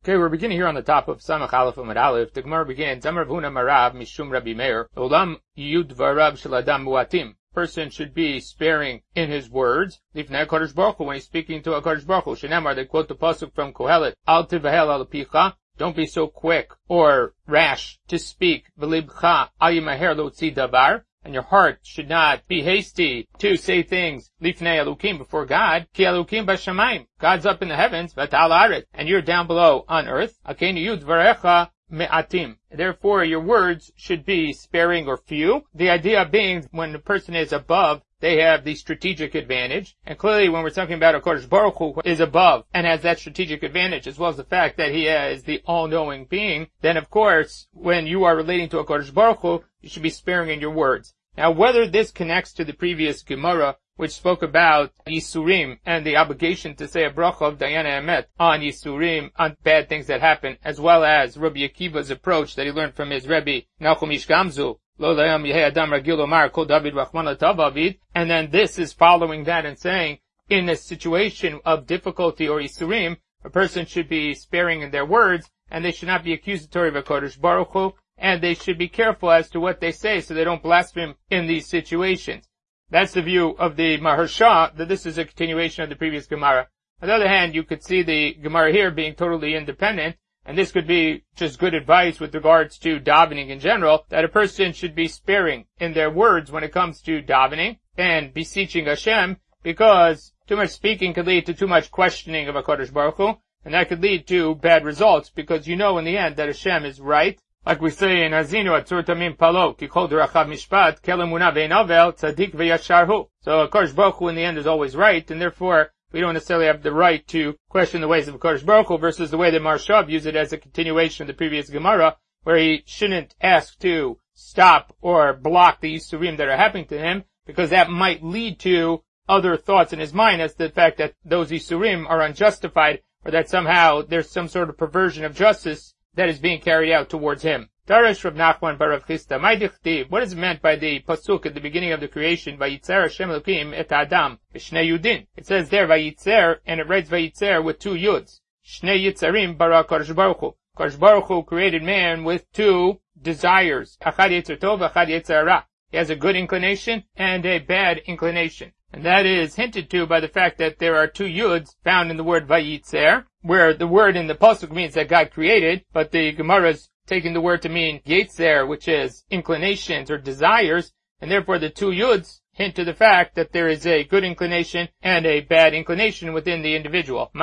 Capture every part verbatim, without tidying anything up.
Okay, we're beginning here on the top of Samach Aleph Amud Aleph. The Gemara begins, Amar Rav Huna Marav Mishum Rabbi Meir, Olam Yud Varav Shel Adam Muatim. Person should be sparing in his words. Lifnei HaKadosh Baruch Hu, when he's speaking to HaKadosh Baruch Hu. Shenamar, they quote the pasuk from Kohelet, Al Tivahel Al Picha. Don't be so quick or rash to speak. V'libcha Al Yimaher Lo Tzid Davar. And your heart should not be hasty to say things lifnei Elukim, before God. Ki Elukim b'shamayim. God's up in the heavens, v'tal aret, and you're down below on earth. Akeinu yud dvarecha me'atim. Therefore, your words should be sparing or few. The idea being, when the person is above, they have the strategic advantage. And clearly, when we're talking about HaKadosh Baruch Hu is above and has that strategic advantage, as well as the fact that he is the all-knowing being, then of course, when you are relating to HaKadosh Baruch Hu, you should be sparing in your words. Now, whether this connects to the previous Gemara, which spoke about Yisurim and the obligation to say a bracha of Dayana Emet on Yisurim, on bad things that happen, as well as Rabbi Akiva's approach that he learned from his Rebbe, Nachum Ish Gamzu, Lo Layam Yehei Adam Ragil Omar Kol David Rachman Latav Avid, and then this is following that and saying, in a situation of difficulty or Yisurim, a person should be sparing in their words, and they should not be accusatory of HaKadosh Baruch Hu, and they should be careful as to what they say so they don't blaspheme in these situations. That's the view of the Maharsha, that this is a continuation of the previous Gemara. On the other hand, you could see the Gemara here being totally independent, and this could be just good advice with regards to davening in general, that a person should be sparing in their words when it comes to davening and beseeching Hashem, because too much speaking could lead to too much questioning of HaKadosh Baruch Hu, and that could lead to bad results, because you know in the end that Hashem is right. Like we say in Hazinu, Atzur Tamim Palo, Kikol Derachav Mishpat, Kelemuna Ve'inavel, Tzadik Ve'yasharhu. So HaKadosh Baruch Hu in the end is always right, and therefore we don't necessarily have the right to question the ways of HaKadosh Baruch Hu versus the way that Maharsha views it as a continuation of the previous Gemara, where he shouldn't ask to stop or block the Yisurim that are happening to him, because that might lead to other thoughts in his mind as to the fact that those Yisurim are unjustified, or that somehow there's some sort of perversion of justice that is being carried out towards him. Darash Rav Nachman bar Rav Chisda, my dichtiv, what is meant by the pasuk at the beginning of the creation, Vayitzer Hashem Elokim et Adam, Shnei Yudin? It says there Vayitzer, and it writes Vayitzer with two Yuds. Shnei Yitzarim bara HaKadosh Baruch Hu. HaKadosh Baruch Hu created man with two desires. Achad Yetzer Tov, Achad Yetzer Ra. He has a good inclination and a bad inclination. And that is hinted to by the fact that there are two Yuds found in the word Vayitzer, where the word in the pasuk means that God created, but the Gemara is taking the word to mean Yetzer, which is inclinations or desires, and therefore the two Yuds hint to the fact that there is a good inclination and a bad inclination within the individual.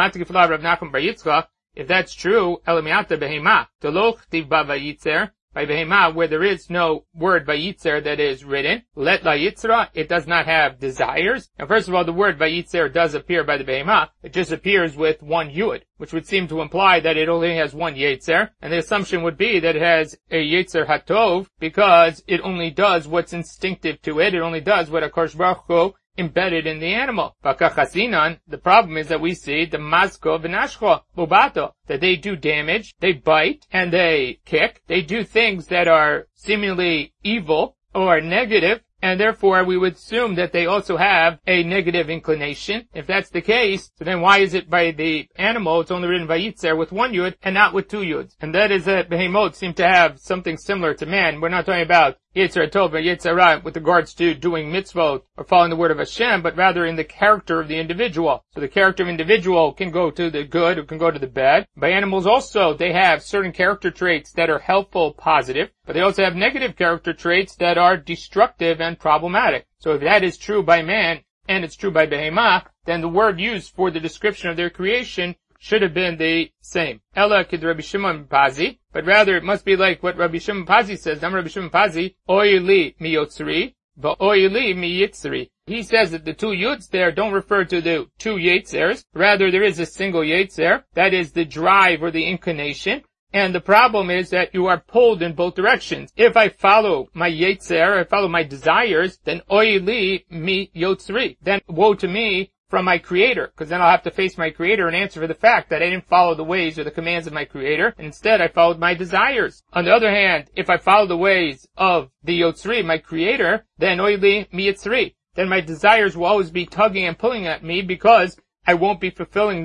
If that's true, Elamiata Behema, Toloch Tiv Ba Vayitzer, by Behema, where there is no word Vayitzer that is written, Let La Yitzra, it does not have desires. Now first of all, the word Vayitzer does appear by the Behema, it just appears with one Yud, which would seem to imply that it only has one Yetzer, and the assumption would be that it has a Yetzer Hatov, because it only does what's instinctive to it, it only does what HaKadosh Baruch Hu embedded in the animal. The problem is that we see the Mazko V'nashcho Bubato, that they do damage, they bite, and they kick. They do things that are seemingly evil or negative, and therefore we would assume that they also have a negative inclination. If that's the case, so then why is it by the animal it's only written Vayitzer with one Yud and not with two Yuds? And that is that Behemot seem to have something similar to man. We're not talking about Yetzer Tov or Yetzer Ra with regards to doing mitzvot or following the word of Hashem, but rather in the character of the individual. So the character of individual can go to the good or can go to the bad. By animals also, they have certain character traits that are helpful, positive, but they also have negative character traits that are destructive and problematic. So if that is true by man, and it's true by Behemah, then the word used for the description of their creation should have been the same. Ella kid Rabbi Shimon Pazi, but rather it must be like what Rabbi Shimon Pazi says. Nam Rabbi Shimon Pazi, Oy li mi yotzri, v'oy li mi yitzri. He says that the two yuds there don't refer to the two yetzers. Rather, there is a single yetzer. That is the drive or the inclination. And the problem is that you are pulled in both directions. If I follow my yetzer, I follow my desires, then oy li mi yotzri. Then woe to me from my Creator, because then I'll have to face my Creator and answer for the fact that I didn't follow the ways or the commands of my Creator, and instead I followed my desires. On the other hand, if I follow the ways of the Yotzri, my Creator, then oili mi yitzri. Then my desires will always be tugging and pulling at me because I won't be fulfilling them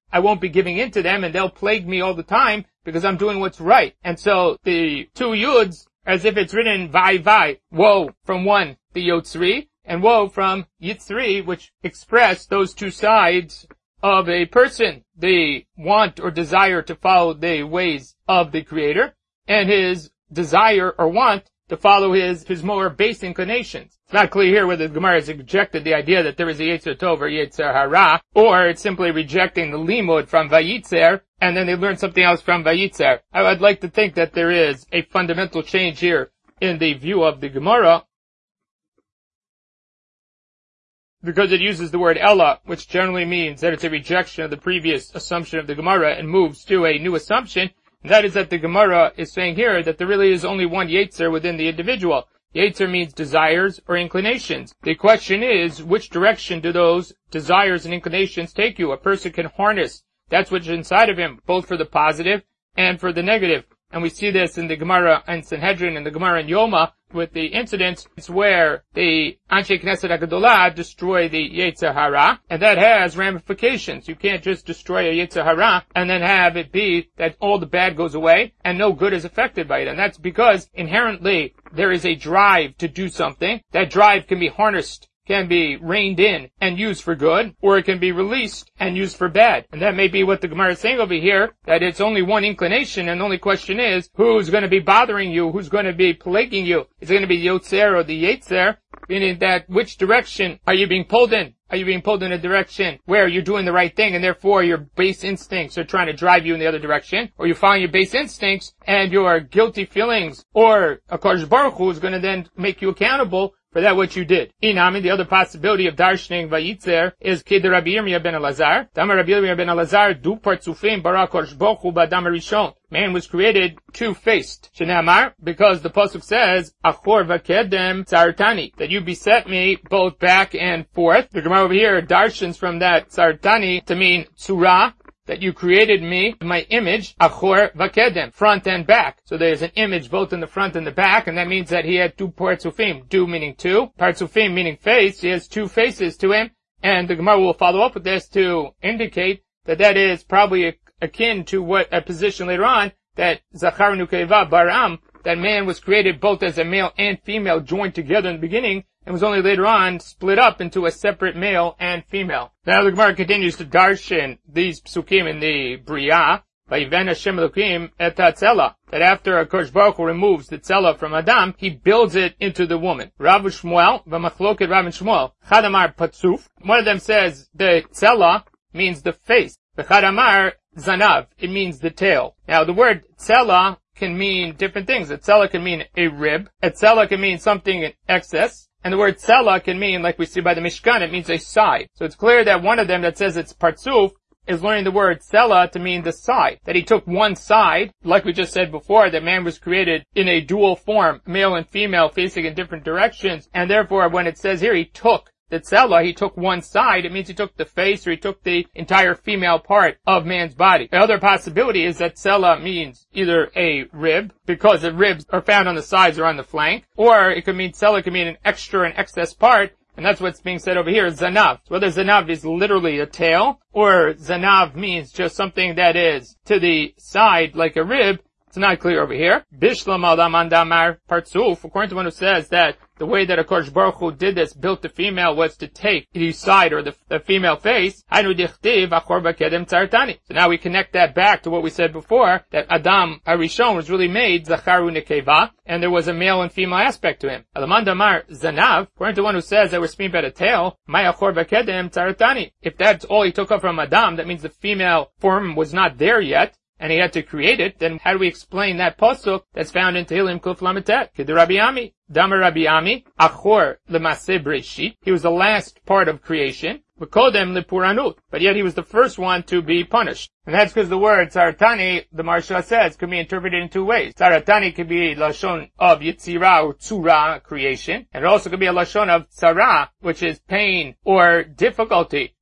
I won't be giving in to them, and they'll plague me all the time because I'm doing what's right. And so the two Yuds, as if it's written Vai Vai, woe from one, the Yotzri, and woe from Yitzri, which express those two sides of a person, the want or desire to follow the ways of the Creator, and his desire or want to follow his, his more base inclinations. It's not clear here whether the Gemara has rejected the idea that there is a Yetzer Tov or Yetzer Hara, or it's simply rejecting the limud from Vayitzer, and then they learn something else from Vayitzer. I would like to think that there is a fundamental change here in the view of the Gemara, because it uses the word Ella, which generally means that it's a rejection of the previous assumption of the Gemara and moves to a new assumption. And that is that the Gemara is saying here that there really is only one Yetzer within the individual. Yetzer means desires or inclinations. The question is, which direction do those desires and inclinations take you? A person can harness that's what's inside of him, both for the positive and for the negative. And we see this in the Gemara and Sanhedrin and the Gemara and Yoma with the incidents where the Anshe Knesset HaGadolah destroy the Yetzer Hara, and that has ramifications. You can't just destroy a Yetzer Hara and then have it be that all the bad goes away and no good is affected by it. And that's because inherently there is a drive to do something. That drive can be harnessed, can be reined in and used for good, or it can be released and used for bad. And that may be what the Gemara is saying over here, that it's only one inclination, and the only question is, who's going to be bothering you? Who's going to be plaguing you? Is it going to be Yotzer or the Yetzer? Meaning that which direction are you being pulled in? Are you being pulled in a direction where you're doing the right thing and therefore your base instincts are trying to drive you in the other direction? Or you're following your base instincts and your guilty feelings, or HaKadosh Baruch Hu is going to then make you accountable for that what you did. Inami, the other possibility of darshaning Vayitzer is Kid Rabbi Yirmiyah ben Elazar. Damar Rabbi Yirmiyah ben Elazar, du partzufim bara HaKadosh Baruch Hu b'adam harishon. Man was created two-faced. Shenamar, because the pasuk says, Achor v'kedem tzartani, that you beset me both back and forth. The Gemara over here darshans from that tzartani to mean tzura, that you created me, my image, achor v'kedem, front and back. So there's an image both in the front and the back, and that means that he had two partzufim. Du meaning two, partzufim meaning face. He has two faces to him, and the Gemara will follow up with this to indicate that that is probably akin to what a position later on, that Zachar Nukeva Baram, that man was created both as a male and female joined together in the beginning, and was only later on split up into a separate male and female. Now the Gemara continues to darshan these psukim in the Bria, Vayiven Hashem Elokim et hatzela, that after HaKadosh Baruch Hu removes the tzela from Adam, he builds it into the woman. Rav Shmuel, v'machloket Rav and Shmuel, Chadamar Patzuf. One of them says the tzela means the face. The Chadamar Zanav, it means the tail. Now the word tzela can mean different things. A tzela can mean a rib. A tzela can mean something in excess. And the word tzela can mean, like we see by the Mishkan, it means a side. So it's clear that one of them that says it's partzuf is learning the word tzela to mean the side. That he took one side, like we just said before, that man was created in a dual form, male and female, facing in different directions. And therefore, when it says here he took the tzela, he took one side, it means he took the face or he took the entire female part of man's body. The other possibility is that tzela means either a rib, because the ribs are found on the sides or on the flank, or it could mean tzela could mean an extra and excess part, and that's what's being said over here, zanav. Whether zanav is literally a tail, or zanav means just something that is to the side like a rib, it's not clear over here. Bishlam Adam Andamar Partzuf, according to one who says that the way that HaKadosh Baruch Hu did this, built the female, was to take the side or the, the female face. So now we connect that back to what we said before, that Adam Harishon was really made Zacharu Nekeva, and there was a male and female aspect to him. Alamandamar Zanav, according to one who says that we're speaking about a tail, if that's all he took up from Adam, that means the female form was not there yet, and he had to create it, then how do we explain that pasuk that's found in Tehillim Kuf Lametet? Kid Rabbi Ami, Damar Rabbi Ami, Achor Lemaseh Breshit. He was the last part of creation. V'kodem lepuranut, but yet he was the first one to be punished. And that's because the word Tzaratani, the Marsha says, can be interpreted in two ways. Tzaratani could be lashon of Yitzira or Tzura, creation, and it also could be a lashon of Tzara, which is pain or difficulty.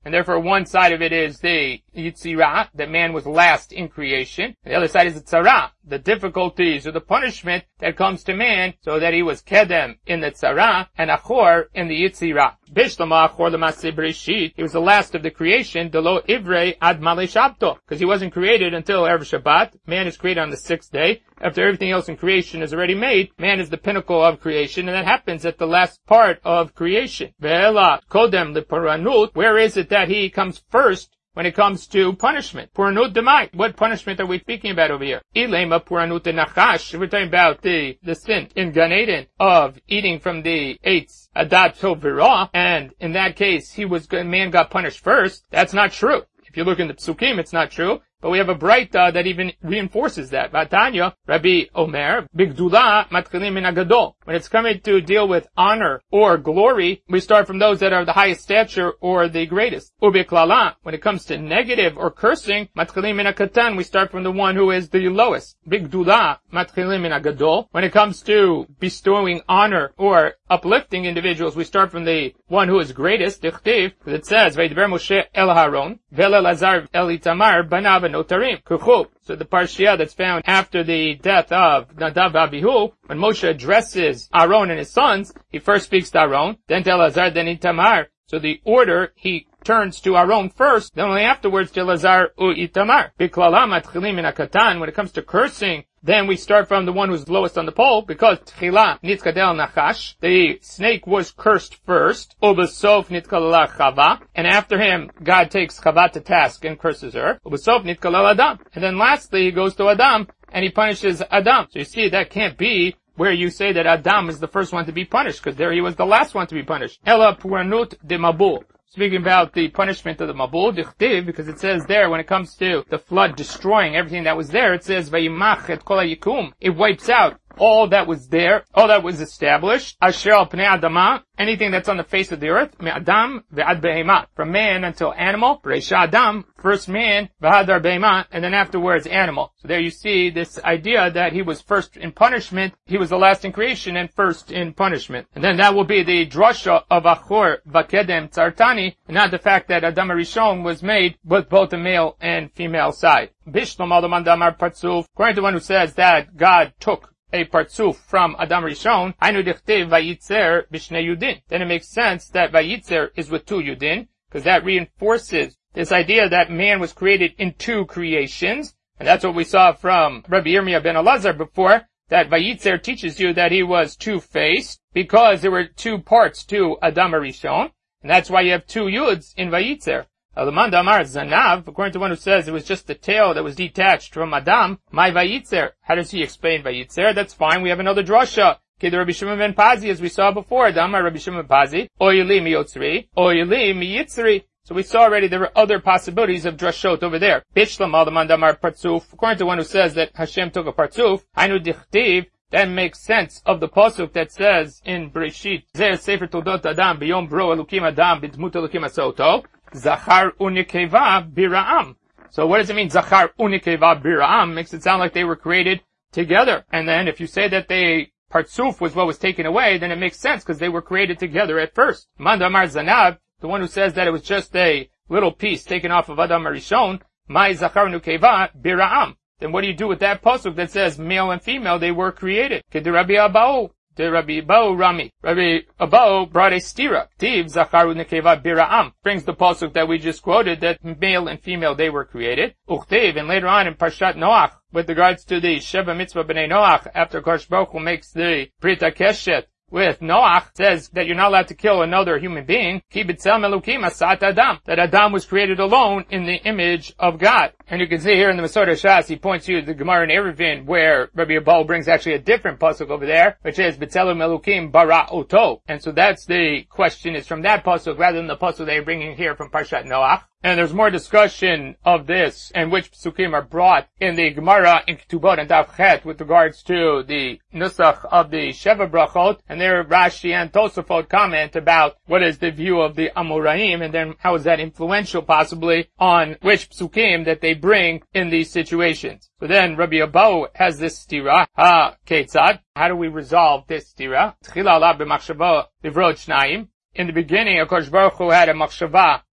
and therefore one side of it is the Yitzirah, that man was last in creation. The other side is the Tzara, the difficulties or the punishment that comes to man, so that he was Kedem in the Tzara and Achor in the Yitzirah. Bishlama Achor l'Maseh Bereshit, he was the last of the creation, Delo Ivrei Ad Malei Shabto, because he wasn't created until Erev Shabbat. Man is created on the sixth day. After everything else in creation is already made, man is the pinnacle of creation, and that happens at the last part of creation. Ve'ela Kodem L'Puranut, where is it that he comes first when it comes to punishment? Puranut demai. What punishment are we speaking about over here? Ilema Puranut Nachash. We're talking about the, the sin in Gan Eden of eating from the Eitz Adat Tov V'Ra, and in that case, he was, man got punished first. That's not true. If you look in the Psukim, it's not true. But we have a Braita that even reinforces that. Vatanya, Rabbi Omer, Bigdula, Matchilim min Agadol. When it's coming to deal with honor or glory, we start from those that are the highest stature or the greatest. Ubiklala, when it comes to negative or cursing, Matchilim min Akatan, we start from the one who is the lowest. Bigdula, Matchilim min Agadol. When it comes to bestowing honor or uplifting individuals, we start from the one who is greatest, Dichtiv, because it says, Vayidber Moshe el Haron, Vel Elazar el Itamar, Banav Notarim, Kuchu. So the parsha that's found after the death of Nadav Abihu, when Moshe addresses Aaron and his sons, he first speaks to Aaron, then to Elazar, then Itamar. So the order, he turns to Aaron first, then only afterwards to Elazar u Itamar. Biklala matchilim min hakatan, when it comes to cursing, then we start from the one who's lowest on the pole, because Tchila nitkadel nachash, the snake was cursed first, ubesof nitkalala chava, and after him, God takes Chava to task and curses her, ubesof nitkalal Adam, and then lastly, he goes to Adam, and he punishes Adam. So you see, that can't be where you say that Adam is the first one to be punished, because there he was the last one to be punished. Ela puranut de mabul. Speaking about the punishment of the Mabul, Dichtiv, because it says there, when it comes to the flood destroying everything that was there, it says, Vayimach et kol hayikum. It wipes out all that was there, all that was established. Asher al pnei adama, anything that's on the face of the earth, me adam ve'ad behema, from man until animal, Reisha Adam, first man, v'hadar behema, and then afterwards animal. So there you see this idea that he was first in punishment, he was the last in creation and first in punishment. And then that will be the drasha of Achor v'kedem tzartani, and not the fact that Adam Rishon was made with both the male and female side. Bishlam al damar partzuf, according to one who says that God took a partzuf from Adam Rishon, Hainu dichtiv vayitzer b'shnei yudin. Then it makes sense that vayitzer is with two yudin, because that reinforces this idea that man was created in two creations, and that's what we saw from Rabbi Yirmiyah ben Elazar before, that vayitzer teaches you that he was two-faced, because there were two parts to Adam Rishon, and that's why you have two yuds in vayitzer. Alaman damar zanav, according to one who says it was just the tail that was detached from Adam, my vayitzer. How does he explain vayitzer? That's fine, we have another drasha. Kid Rabbi Shimon ben Pazi, as we saw before, damar Rabbi Shimon ben Pazi, oyeli miyotzri, oyeli miyitzri. So we saw already there were other possibilities of drashot over there. Bishlam alaman damar partzuf, according to one who says that Hashem took a partzuf, hainu dichtiv, that makes sense of the pasuk that says in Bereshit, Zeh Sefer Toldot Adam, b'yom bro elukim Adam, b'dmut elukim asoto, Zachar unikeva bira'am. So what does it mean, Zachar unikeva bira'am? Makes it sound like they were created together. And then if you say that they, partzuf was what was taken away, then it makes sense, because they were created together at first. Mandamar Zanav, the one who says that it was just a little piece taken off of Adam Rishon, my Zachar unikeva bira'am. Then what do you do with that pasuk that says male and female, they were created? Kid Rabbi Abau, the Rabbi Abau Rami. Rabbi Abau brought a stira. Tiv Zacharu Nekeva Bira'am. Brings the pasuk that we just quoted, that male and female, they were created. Uchtiv, and later on in Parshat Noach, with regards to the Sheva Mitzvah B'nai Noach, after Kosh Baruch Hu makes the Brit HaKeshet with Noach, says that you're not allowed to kill another human being. Ki b'tzelem Elokim asat Adam. That Adam was created alone in the image of God. And you can see here in the Masor Shas, he points you to the Gemara in Eruvin, where Rabbi Abau brings actually a different pasuk over there, which is b'tzelem Elokim bara oto. And so that's the question, is from that pasuk rather than the pasuk they're bringing here from Parshat Noach. And there's more discussion of this and which psukim are brought in the Gemara in Ketubot and Daf Chet with regards to the nusach of the Sheva Brachot, and there Rashi and Tosafot comment about what is the view of the Amoraim, and then how is that influential possibly on which psukim that they bring in these situations. So then Rabbi Abau has this stira, ha ketzad. How do we resolve this stira? Tchila ala b'machshava livrod shnayim. In the beginning, HaKadosh Baruch Hu had a machshava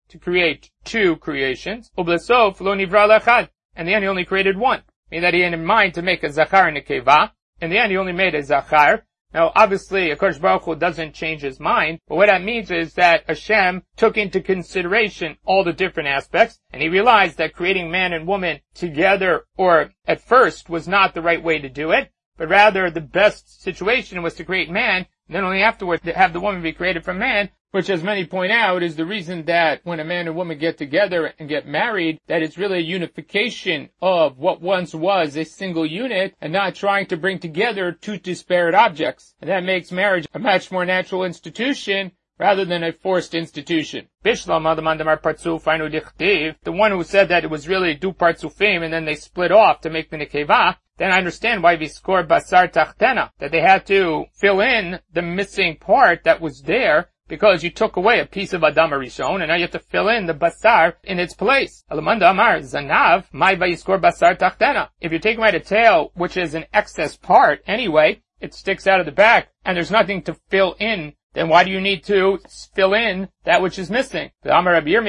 to create two creations. Ublesof lo nivra lechad. In the end, he only created one. Meaning that he had in mind to make a zachar and a keva. In the end, he only made a zachar. Now, obviously, HaKadosh Baruch Hu doesn't change his mind, but what that means is that Hashem took into consideration all the different aspects, and he realized that creating man and woman together, or at first, was not the right way to do it, but rather the best situation was to create man, and then only afterwards to have the woman be created from man, which, as many point out, is the reason that when a man and woman get together and get married, that it's really a unification of what once was a single unit and not trying to bring together two disparate objects. And that makes marriage a much more natural institution rather than a forced institution. Bishlam Adamandamar Partsuf Ainu Dichtiv, the one who said that it was really du Partsufim and then they split off to make the Nekeva, then I understand why Viskor Basar Tachtena, that they had to fill in the missing part that was there, because you took away a piece of Adam Rishon, and now you have to fill in the basar in its place. Alamanda Amar Zanav, Mai Vayiskor Basar Tachtena. If you take away the tail, which is an excess part anyway, it sticks out of the back, and there's nothing to fill in, then why do you need to fill in that which is missing? You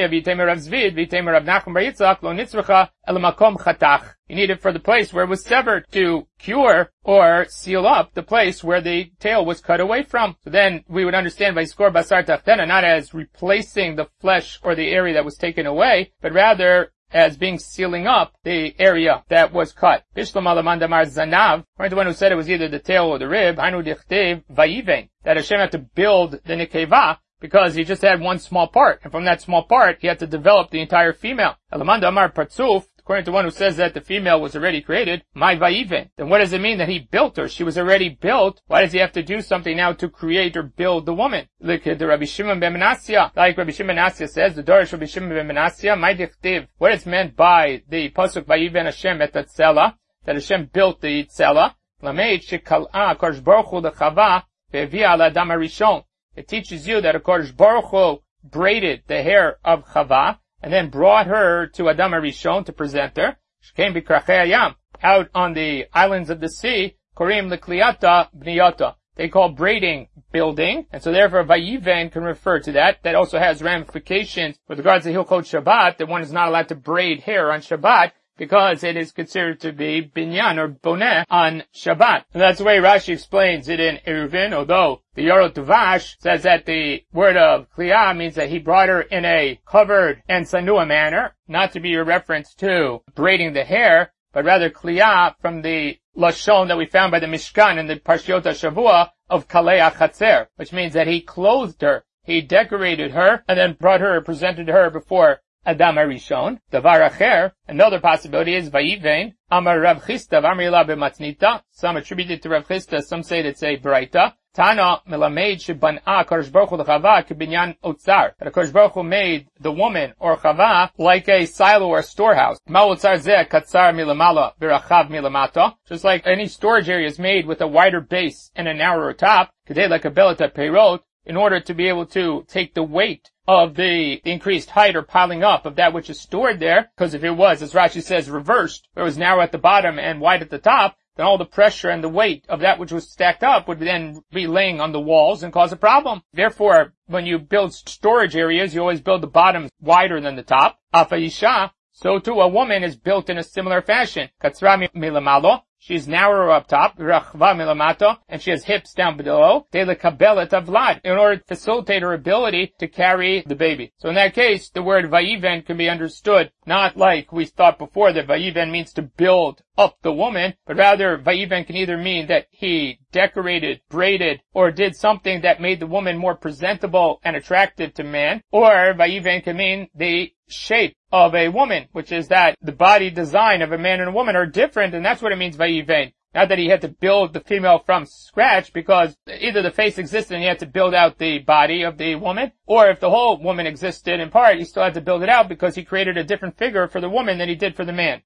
need it for the place where it was severed to cure or seal up the place where the tail was cut away from. So then we would understand by skor basar tachtena not as replacing the flesh or the area that was taken away, but rather as being sealing up the area that was cut. Bishlam Alamandamar Zanav, the one who said it was either the tail or the rib, Hainu Dichtiv Vayiven, that Hashem had to build the Nekeva because he just had one small part, and from that small part he had to develop the entire female. Alamandamar Partsuf, according to one who says that the female was already created, my vayiven. Then what does it mean that he built her? She was already built. Why does he have to do something now to create or build the woman? Like the Rabbi Shimon ben Menasya, like Rabbi Shimon ben Menasya says, the Dorish Rabbi Shimon ben Menasya, my dichtiv. What is meant by the pasuk vayiven Hashem et tzela, that Hashem built the tzela? Lameid shekal'a Kodesh Baruch Hu lechava ve'evia l'adam harishon. It teaches you that Kodesh Baruch Hu braided the hair of Chava and then brought her to Adam HaRishon to present her. She came b'krachei hayam, out on the islands of the sea, korim l'kliyata b'niyata. They call braiding building, and so therefore Vayiven can refer to that. That also has ramifications with regards to Hilchot Shabbat, that one is not allowed to braid hair on Shabbat, because it is considered to be binyan or boneh on Shabbat. And that's the way Rashi explains it in Eruvin, although the Yorot Tuvash says that the word of kliyah means that he brought her in a covered and sanua manner, not to be a reference to braiding the hair, but rather kliyah from the lashon that we found by the Mishkan in the Parshiot HaShavua of Kalei HaChatzer, which means that he clothed her, he decorated her, and then brought her, presented her before Adam HaRishon. Davar Acher, another possibility is Vayiven, Amar Rav Chisda, V'amrila b'matnita. Some attribute it to Rav Chisda, some say it's a Braita. Tana melamed sheban'a Kodesh Baruch Hu l'Chava k'binyan otzar. That Kodesh Baruch Hu made the woman, or Chava, like a silo or a storehouse. Ma otzar zeh katzar milamala v'rachav milamata. Just like any storage area is made with a wider base and a narrower top, k'dei lekabel peirot, in order to be able to take the weight of the increased height or piling up of that which is stored there, because if it was, as Rashi says, reversed, where it was narrow at the bottom and wide at the top, then all the pressure and the weight of that which was stacked up would then be laying on the walls and cause a problem. Therefore, when you build storage areas, you always build the bottoms wider than the top. Afayisha, so too a woman is built in a similar fashion. Katzra milamalo, she is narrower up top, rachva milamato, and she has hips down below, delekabel et avlad, in order to facilitate her ability to carry the baby. So in that case, the word vayiven can be understood not like we thought before that vayiven means to build up the woman, but rather vayiven can either mean that he decorated, braided, or did something that made the woman more presentable and attractive to man, or vayiven can mean the shape of a woman, which is that the body design of a man and a woman are different, and that's what it means vayiven. Not that he had to build the female from scratch, because either the face existed and he had to build out the body of the woman, or if the whole woman existed in part, he still had to build it out because he created a different figure for the woman than he did for the man.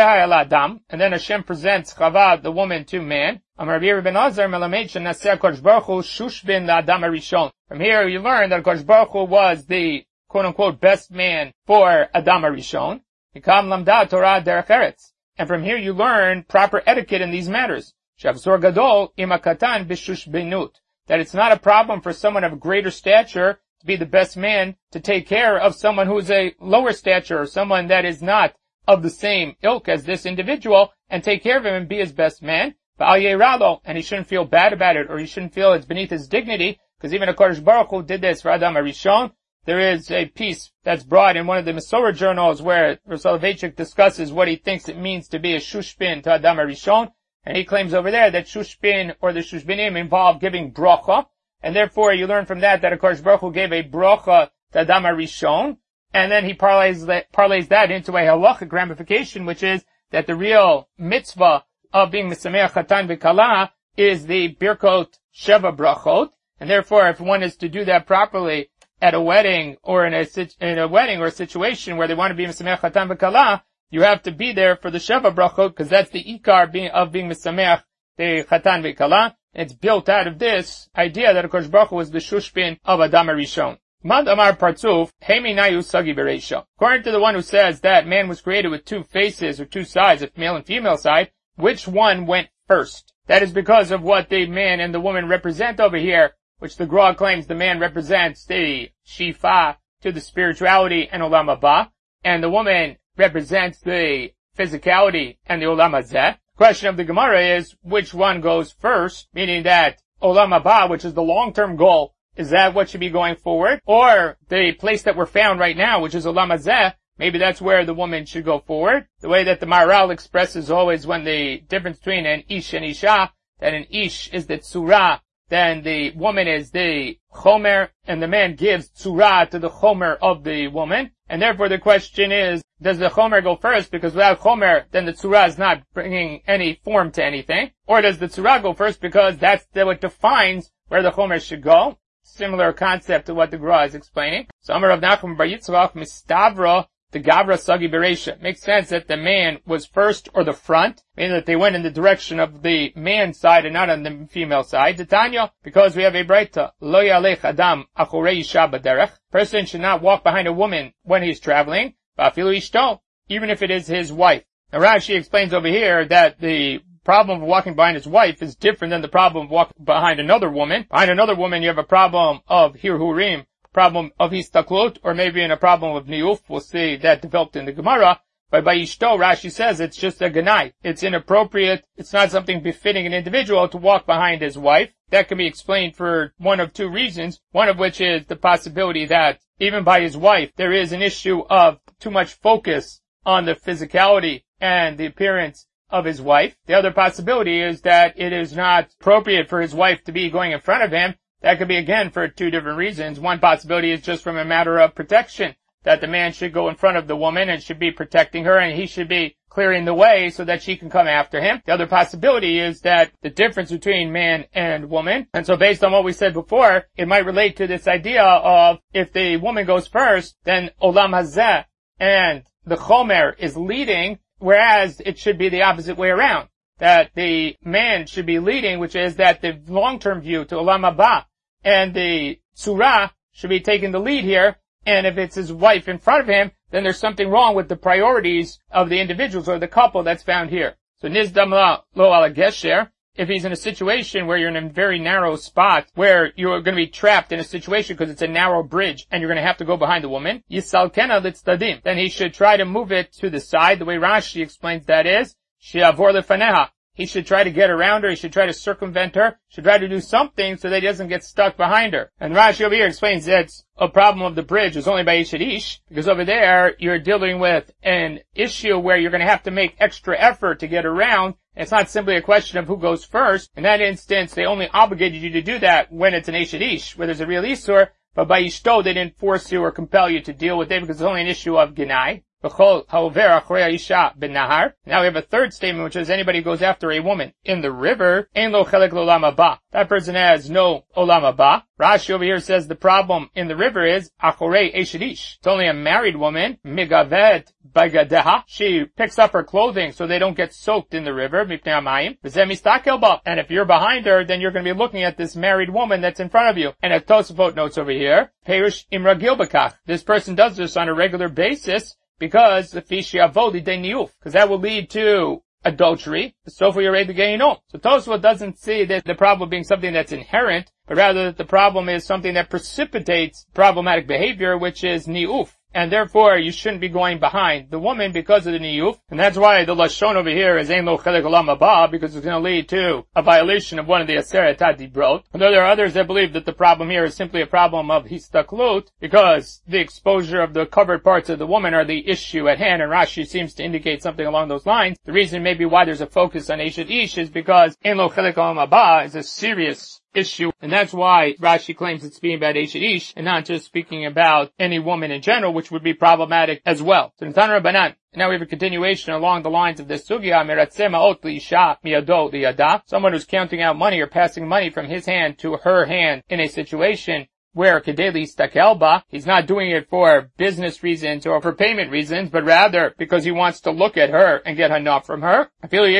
And then Hashem presents Chava, the woman, to man. From here you learn that Kodesh Baruch Hu was the quote-unquote best man for Adam HaRishon. And from here you learn proper etiquette in these matters. That it's not a problem for someone of greater stature to to be the best man to take care of someone who is a lower stature or someone that is not of the same ilk as this individual and take care of him and be his best man. And he shouldn't feel bad about it, or he shouldn't feel it's beneath his dignity, because even HaKadosh Baruch Hu did this for Adam HaRishon. There is a piece that's brought in one of the Masorah journals where Rav Soloveitchik discusses what he thinks it means to be a shushbin to Adam HaRishon, and he claims over there that shushbin or the shushbinim involve giving bracha, and therefore you learn from that that HaKadosh Baruch Hu gave a bracha to Adam HaRishon, and then he parlays that, parlays that into a halachic ramification, which is that the real mitzvah of being Mesameach Chatan V'Kala is the Birkot Sheva Brachot, and therefore if one is to do that properly at a wedding or in a, in a wedding or a situation where they want to be Mesameach Chatan V'Kala, you have to be there for the Sheva Brachot, because that's the Ikar being, of being Mesameach the Chatan V'Kala. It's built out of this idea that HaKadosh Baruch Hu was the Shushbin of Adam HaRishon. Mad Amar Partzuf, Hemi Nayu Sagi Bereisha. According to the one who says that man was created with two faces or two sides, a male and female side, which one went first? That is because of what the man and the woman represent over here, which the Gra claims the man represents the Shifa to the spirituality and Olam Haba, and the woman represents the physicality and the Olam Hazeh. The question of the Gemara is, which one goes first? Meaning that Olam Haba, which is the long-term goal, is that what should be going forward? Or the place that we're found right now, which is Olam Hazeh, maybe that's where the woman should go forward. The way that the Maharal expresses always when the difference between an Ish and Isha, that an Ish is the Tzura, then the woman is the Chomer, and the man gives Tzura to the Chomer of the woman. And therefore the question is, does the Chomer go first? Because without Chomer, then the Tzura is not bringing any form to anything. Or does the Tzura go first because that's what defines where the Chomer should go? Similar concept to what the Gra is explaining. So Amar Rav Nachman bar Yitzchak Mistavra the Gavra Sagi Bereisha. Makes sense that the man was first or the front, meaning that they went in the direction of the man's side and not on the female side. Tanya, because we have a Braita, Lo Yalech Adam Achorei Isha Baderech. Person should not walk behind a woman when he's traveling, Vafilu Ishto, even if it is his wife. Now Rashi explains over here that the problem of walking behind his wife is different than the problem of walking behind another woman. Behind another woman you have a problem of Hirhurim, problem of Histaklot, or maybe in a problem of Niyuf. We'll see that developed in the Gemara. But by Ishto, Rashi says it's just a Ganai. It's inappropriate. It's not something befitting an individual to walk behind his wife. That can be explained for one of two reasons. One of which is the possibility that even by his wife, there is an issue of too much focus on the physicality and the appearance of his wife. The other possibility is that it is not appropriate for his wife to be going in front of him. That could be, again, for two different reasons. One possibility is just from a matter of protection, that the man should go in front of the woman and should be protecting her, and he should be clearing the way so that she can come after him. The other possibility is that the difference between man and woman, and so based on what we said before, it might relate to this idea of if the woman goes first, then Olam Hazeh and the Chomer is leading, whereas it should be the opposite way around. That the man should be leading, which is that the long-term view to Olam Haba and the Tzura should be taking the lead here, and if it's his wife in front of him, then there's something wrong with the priorities of the individuals or the couple that's found here. So Nizdam lo ala gesher, if he's in a situation where you're in a very narrow spot, where you're going to be trapped in a situation because it's a narrow bridge and you're going to have to go behind the woman, Yisalkena litzdadim, then he should try to move it to the side. The way Rashi explains that is, She'avor lefaneha. He should try to get around her, he should try to circumvent her, should try to do something so that he doesn't get stuck behind her. And Rashi over here explains that a problem of the bridge is only by Ish Ish, because over there you're dealing with an issue where you're going to have to make extra effort to get around. It's not simply a question of who goes first. In that instance, they only obligated you to do that when it's an Ish Ish, where there's a real Isur, but by Ishto they didn't force you or compel you to deal with it because it's only an issue of Genai. Now we have a third statement, which is anybody who goes after a woman in the river, that person has no olam haba. Rashi over here says the problem in the river is achorei eshedish. It's only a married woman, migavet bagadeha. She picks up her clothing so they don't get soaked in the river, mipnei hamayim. And if you're behind her, then you're going to be looking at this married woman that's in front of you. And as Tosafot notes over here, perish imragil bakach. This person does this on a regular basis, because the because that will lead to adultery. So Tosafot doesn't see that the problem being something that's inherent, but rather that the problem is something that precipitates problematic behavior, which is ni'uf. And therefore, you shouldn't be going behind the woman because of the niyuf. And that's why the lashon over here is ein lo chelek olam haba, because it's going to lead to a violation of one of the aseret hadibrot. Although there are others that believe that the problem here is simply a problem of histaklut, because the exposure of the covered parts of the woman are the issue at hand, and Rashi seems to indicate something along those lines. The reason maybe why there's a focus on eshet ish is because ein lo chelek olam haba is a serious issue, and that's why Rashi claims it's speaking about eshet ish and not just speaking about any woman in general, which would be problematic as well. So Natan Rabbanan. Now we have a continuation along the lines of this sugya, meratzeh ma'ot li'isha miyado li'yada, someone who's counting out money or passing money from his hand to her hand in a situation where kedeli stakelba, he's not doing it for business reasons or for payment reasons, but rather because he wants to look at her and get hanaf from her. Even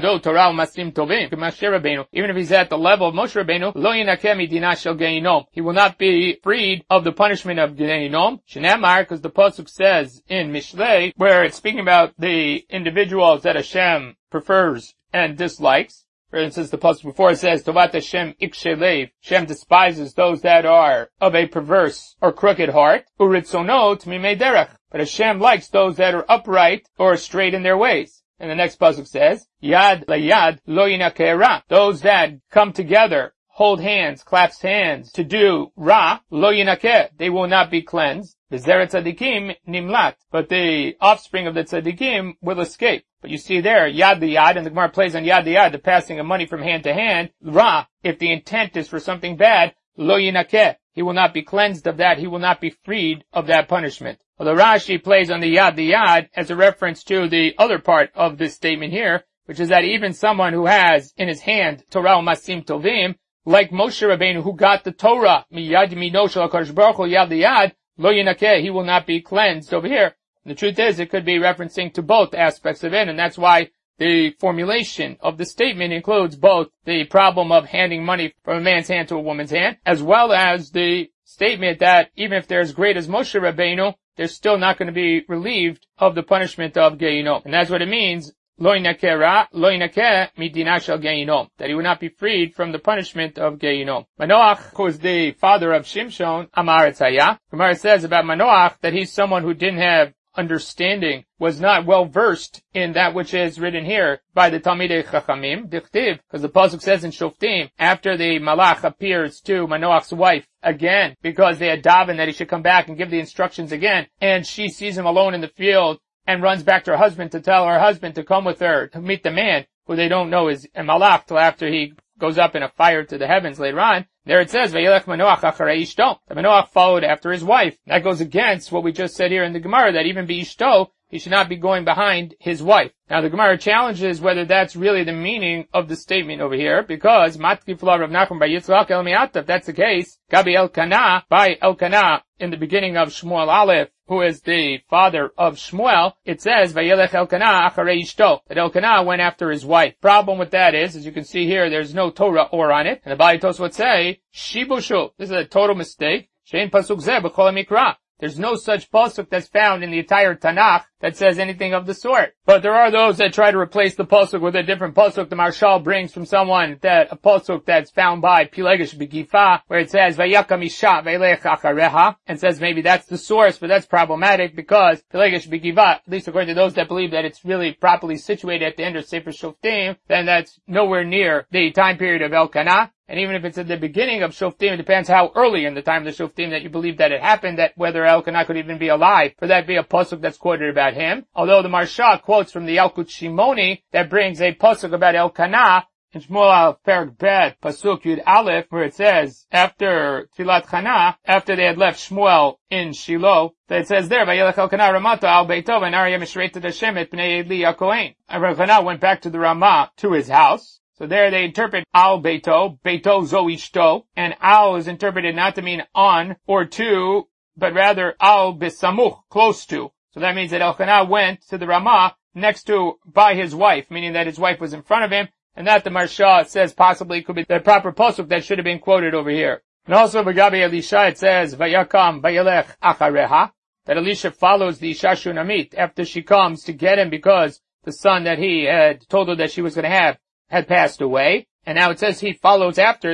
if he's at the level of Moshe Rabbeinu, lo yinakeh midina shel geinom, he will not be freed of the punishment of geinom. Shenamar, because the pasuk says in Mishlei, where it's speaking about the individuals that Hashem prefers and dislikes. For instance, the pasuk before it says, Tovat Hashem ikshelev, Hashem despises those that are of a perverse or crooked heart, uritzono t'mimei derech, but Hashem likes those that are upright or straight in their ways. And the next pasuk says, Yad layad lo yinakeh ra, those that come together, hold hands, clasp hands to do ra, lo yinakeh, they will not be cleansed. V'zeret tzadikim nimlat, but the offspring of the tzadikim will escape. But you see there, yad the yad, and the Gemara plays on yad the yad, the passing of money from hand to hand. Ra, if the intent is for something bad, lo yinakeh, he will not be cleansed of that, he will not be freed of that punishment. Although Rashi plays on the yad the yad as a reference to the other part of this statement here, which is that even someone who has in his hand Torah u'masim tovim, like Moshe Rabbeinu who got the Torah, miyad yamino shel HaKadosh Baruch Hu yad the yad, lo yinakeh, he will not be cleansed over here. And the truth is, it could be referencing to both aspects of it, and that's why the formulation of the statement includes both the problem of handing money from a man's hand to a woman's hand, as well as the statement that even if they're as great as Moshe Rabbeinu, they're still not going to be relieved of the punishment of Geinom. And that's what it means, lo yinakeh ra, lo yinakeh midina shel Geinom, that he would not be freed from the punishment of Geinom. Manoach, who is the father of Shimshon, Amar Etzayah, Gemara says about Manoach that he's someone who didn't have understanding, was not well versed in that which is written here by the Talmidei Chachamim, Dichtiv, because the pasuk says in Shoftim, after the Malach appears to Manoach's wife again, because they had davened that he should come back and give the instructions again, and she sees him alone in the field and runs back to her husband to tell her husband to come with her to meet the man, who they don't know is a Malach till after he goes up in a fire to the heavens later on. There it says, Vayelech Manoach acharei ishto. The Manoach followed after his wife. That goes against what we just said here in the Gemara, that even be ishto, he should not be going behind his wife. Now the Gemara challenges whether that's really the meaning of the statement over here, because Matkif la Rav Nachman by Yitzchak El Mi'ata, if that's the case, Gabi Elkanah, by Elkanah, in the beginning of Shmuel Aleph, who is the father of Shmuel, it says, Vayelech Elkanah acharei ishto, that Elkanah went after his wife. Problem with that is, as you can see here, there's no Torah or on it, and the Bali Tosfot would say, Shibushu, this is a total mistake, Shein Pasuk Zeh B'chol HaMikra. There's no such pasuk that's found in the entire Tanakh that says anything of the sort. But there are those that try to replace the pasuk with a different pasuk. The Marshal brings from someone that a pasuk that's found by Pilegesh B'Gifa, where it says Vayakam Isha Veilech Achareha, and says maybe that's the source, but that's problematic because Pilegesh B'Gifa, at least according to those that believe that it's really properly situated at the end of Sefer Shoftim, then that's nowhere near the time period of Elkanah. And even if it's at the beginning of Shoftim, it depends how early in the time of the Shoftim that you believe that it happened, that whether Elkanah could even be alive, for that be a pasuk that's quoted about him. Although the Marsha quotes from the Yalkut Shimoni that brings a pasuk about Elkanah in Shmuel Aleph Perek Bet, pasuk Yud Aleph, where it says, after Tfilat Chana, after they had left Shmuel in Shiloh, that it says there, Vayelech Elkanah Ramata al Beitov and Aryeh Mishreitet Hashem et Pnei Eli HaKohen. And Elkanah went back to the Ramah, to his house. So there they interpret al beito, beito zo ishto, and al is interpreted not to mean on or to, but rather al besamuch, close to. So that means that Elkanah went to the Ramah next to, by his wife, meaning that his wife was in front of him, and that the Marsha says possibly could be the proper pasuk that should have been quoted over here. And also B'Gabi Elisha it says, Vayakam Vayelech Achareha, that Elisha follows the Isha Shunamit after she comes to get him because the son that he had told her that she was going to have had passed away, and now it says he follows after the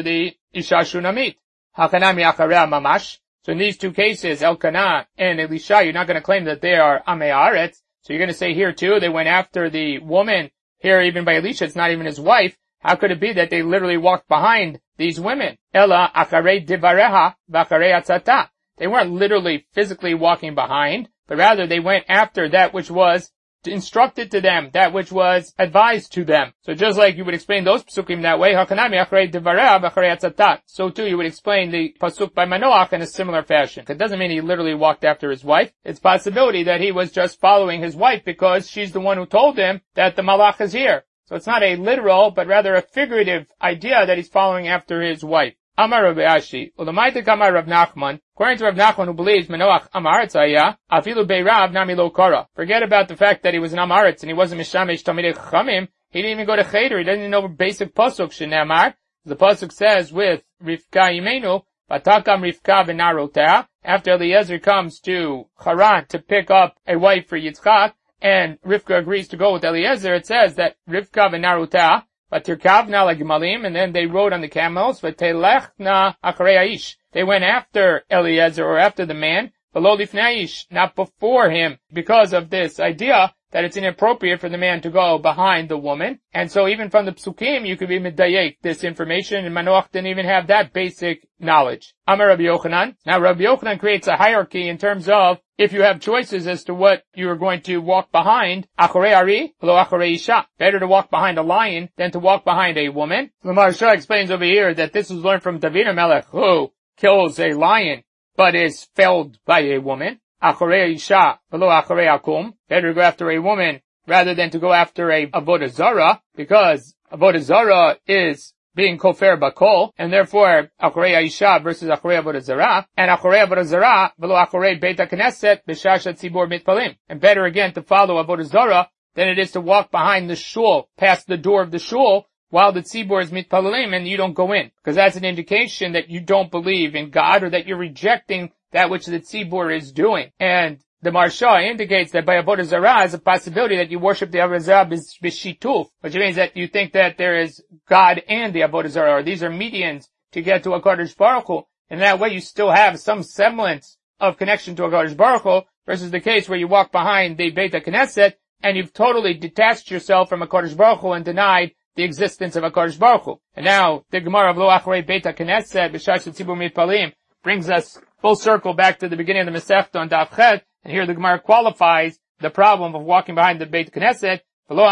Isha Shunamit. Hakanami Acharei Mamash. So in these two cases, Elkanah and Elisha, you're not going to claim that they are Amei Haaretz. So you're going to say here too, they went after the woman. Here, even by Elisha, it's not even his wife. How could it be that they literally walked behind these women? Ela Acharei Divareha V'Acharei Atzata. They weren't literally physically walking behind, but rather they went after that which was instructed to them, that which was advised to them. So just like you would explain those psukim that way, Hakanami Acharei Divareha V'Acharei Atzata. So too you would explain the pasuk by Manoach in a similar fashion. It doesn't mean he literally walked after his wife. It's possibility that he was just following his wife because she's the one who told him that the malach is here. So it's not a literal, but rather a figurative idea that he's following after his wife. Amar Rabbi Ashi, Ulamaitik Amar Rav Nachman, according to Rav Nachman who believes Manoach Amaretz Aya, Afilu Beirav Nami Lo Kara. Forget about the fact that he was an Amaretz and he wasn't Mishamesh Talmidei Chachamim. He didn't even go to Cheder. He doesn't even know basic pasuk. Shenemar, the pasuk says with Rivka Imenu, Vatakam Rivka V'Narotea. After Eliezer comes to Haran to pick up a wife for Yitzchak, and Rivka agrees to go with Eliezer, it says that Rivka V'Narotea, Vatirkavna Lagimalim, and then they rode on the camels, V'Telechna Acharei Aish. They went after Eliezer, or after the man, V'Lo Lifnei Aish, not before him, because of this idea that it's inappropriate for the man to go behind the woman. And so even from the psukim, you could be medayek this information, and Manoach didn't even have that basic knowledge. Amar Rabbi Yochanan. Now Rabbi Yochanan creates a hierarchy in terms of if you have choices as to what you are going to walk behind, Acharei Ari, below Acharei Isha. Better to walk behind a lion than to walk behind a woman. The Maharsha explains over here that this was learned from David HaMelech, who kills a lion, but is felled by a woman. Acharei Isha, below Acharei Akum. Better to go after a woman rather than to go after a Avodah Zarah, because Avodah Zarah is being kofer bakol, and therefore Acharei Isha versus Acharei Avodah Zarah, and Acharei Avodah Zarah below Acharei Beit HaKnesset b'shashat tzibor mitpalim. And better again to follow Avodah Zarah than it is to walk behind the shul, past the door of the shul, while the tzibor is mitpalim and you don't go in, because that's an indication that you don't believe in God or that you're rejecting that which the tzibor is doing. And the Maharsha indicates that by Avodah Zarah is a possibility that you worship the Avodah Zarah b'shituf, which means that you think that there is God and the Avodah Zarah, or these are medians to get to HaKadosh Baruch Hu. And that way you still have some semblance of connection to HaKadosh Baruch Hu, versus the case where you walk behind the Beit HaKnesset and you've totally detached yourself from HaKadosh Baruch Hu and denied the existence of HaKadosh Baruch Hu. And now the Gemara of Lo Acharei Beit HaKnesset b'shashat tzibor mitpalim brings us full circle back to the beginning of the Masechta on Daf Chet, and here the Gemara qualifies the problem of walking behind the Beit Knesset.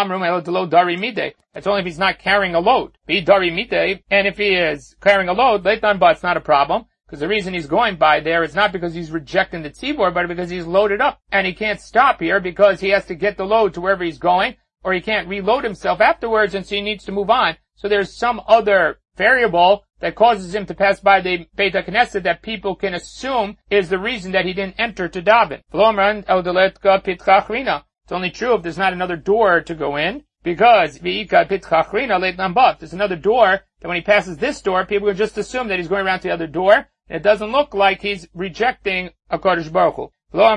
That's only if he's not carrying a load. Be dari midei, and if he is carrying a load, leitan ba, it's not a problem, because the reason he's going by there is not because he's rejecting the tzibor, but because he's loaded up, and he can't stop here because he has to get the load to wherever he's going, or he can't reload himself afterwards, and so he needs to move on. So there's some other variable that causes him to pass by the Beit HaKnesset that people can assume is the reason that he didn't enter to daven. It's only true if there's not another door to go in, because there's another door that when he passes this door, people will just assume that he's going around to the other door, and it doesn't look like he's rejecting HaKadosh Baruch Hu.